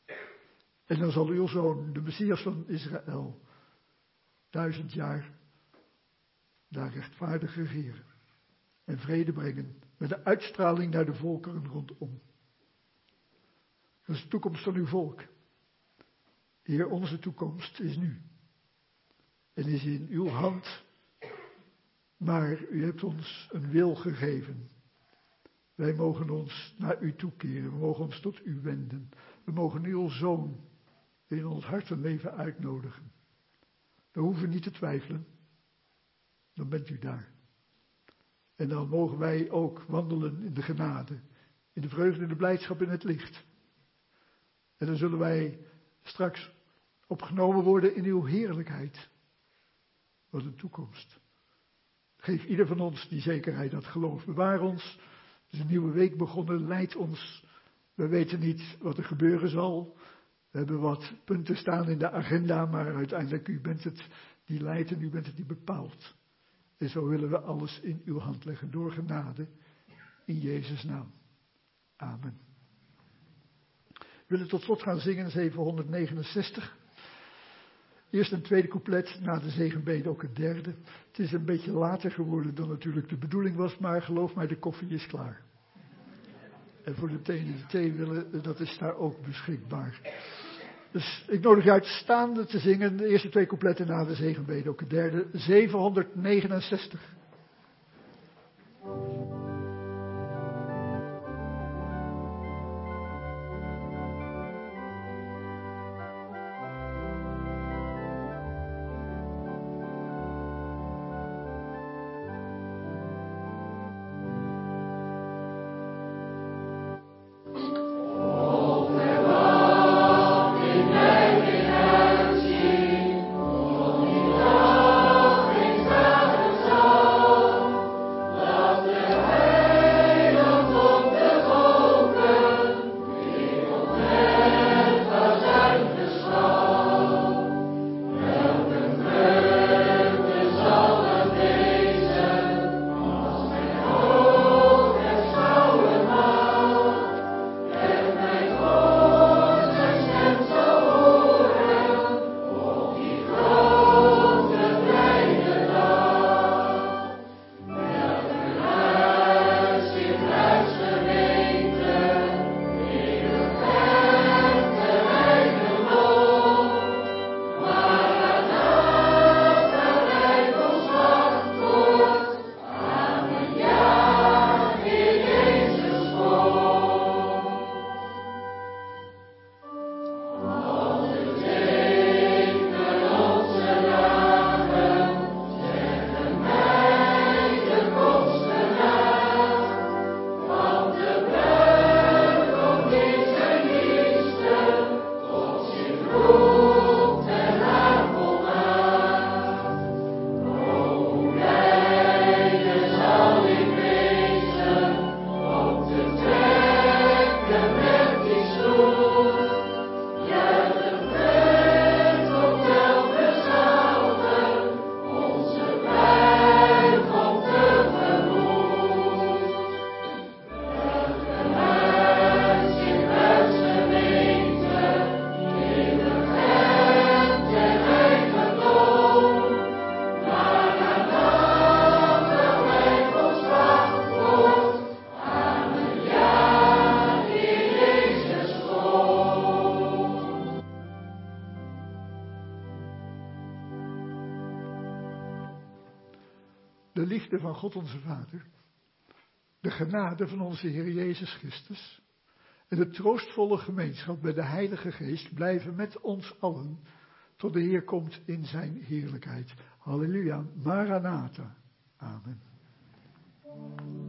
En dan zal uw zoon, de Messias van Israël, 1000 jaar daar rechtvaardig regeren. En vrede brengen met de uitstraling naar de volkeren rondom. Dat is de toekomst van uw volk. Heer, onze toekomst is nu. En is in uw hand. Maar u hebt ons een wil gegeven. Wij mogen ons naar u toekeren. We mogen ons tot u wenden. We mogen uw zoon in ons hart en leven uitnodigen. We hoeven niet te twijfelen. Dan bent u daar. En dan mogen wij ook wandelen in de genade. In de vreugde, in de blijdschap, in het licht. En dan zullen wij straks opgenomen worden in uw heerlijkheid. Wat een toekomst. Geef ieder van ons die zekerheid, dat geloof. Bewaar ons. Het is een nieuwe week begonnen. Leid ons. We weten niet wat er gebeuren zal. We hebben wat punten staan in de agenda, maar uiteindelijk u bent het die leidt en u bent het die bepaalt. En zo willen we alles in uw hand leggen door genade. In Jezus' naam. Amen. We willen tot slot gaan zingen 769. Eerst een tweede couplet, na de zegenbede ook het derde. Het is een beetje later geworden dan natuurlijk de bedoeling was, maar geloof mij, de koffie is klaar. En voor de thee willen, dat is daar ook beschikbaar. Dus ik nodig je uit staande te zingen, de eerste twee coupletten na de zegenbede ook het derde, 769. Oh de liefde van God onze Vader, de genade van onze Heer Jezus Christus en de troostvolle gemeenschap bij de Heilige Geest blijven met ons allen tot de Heer komt in zijn heerlijkheid. Halleluja, Maranatha. Amen.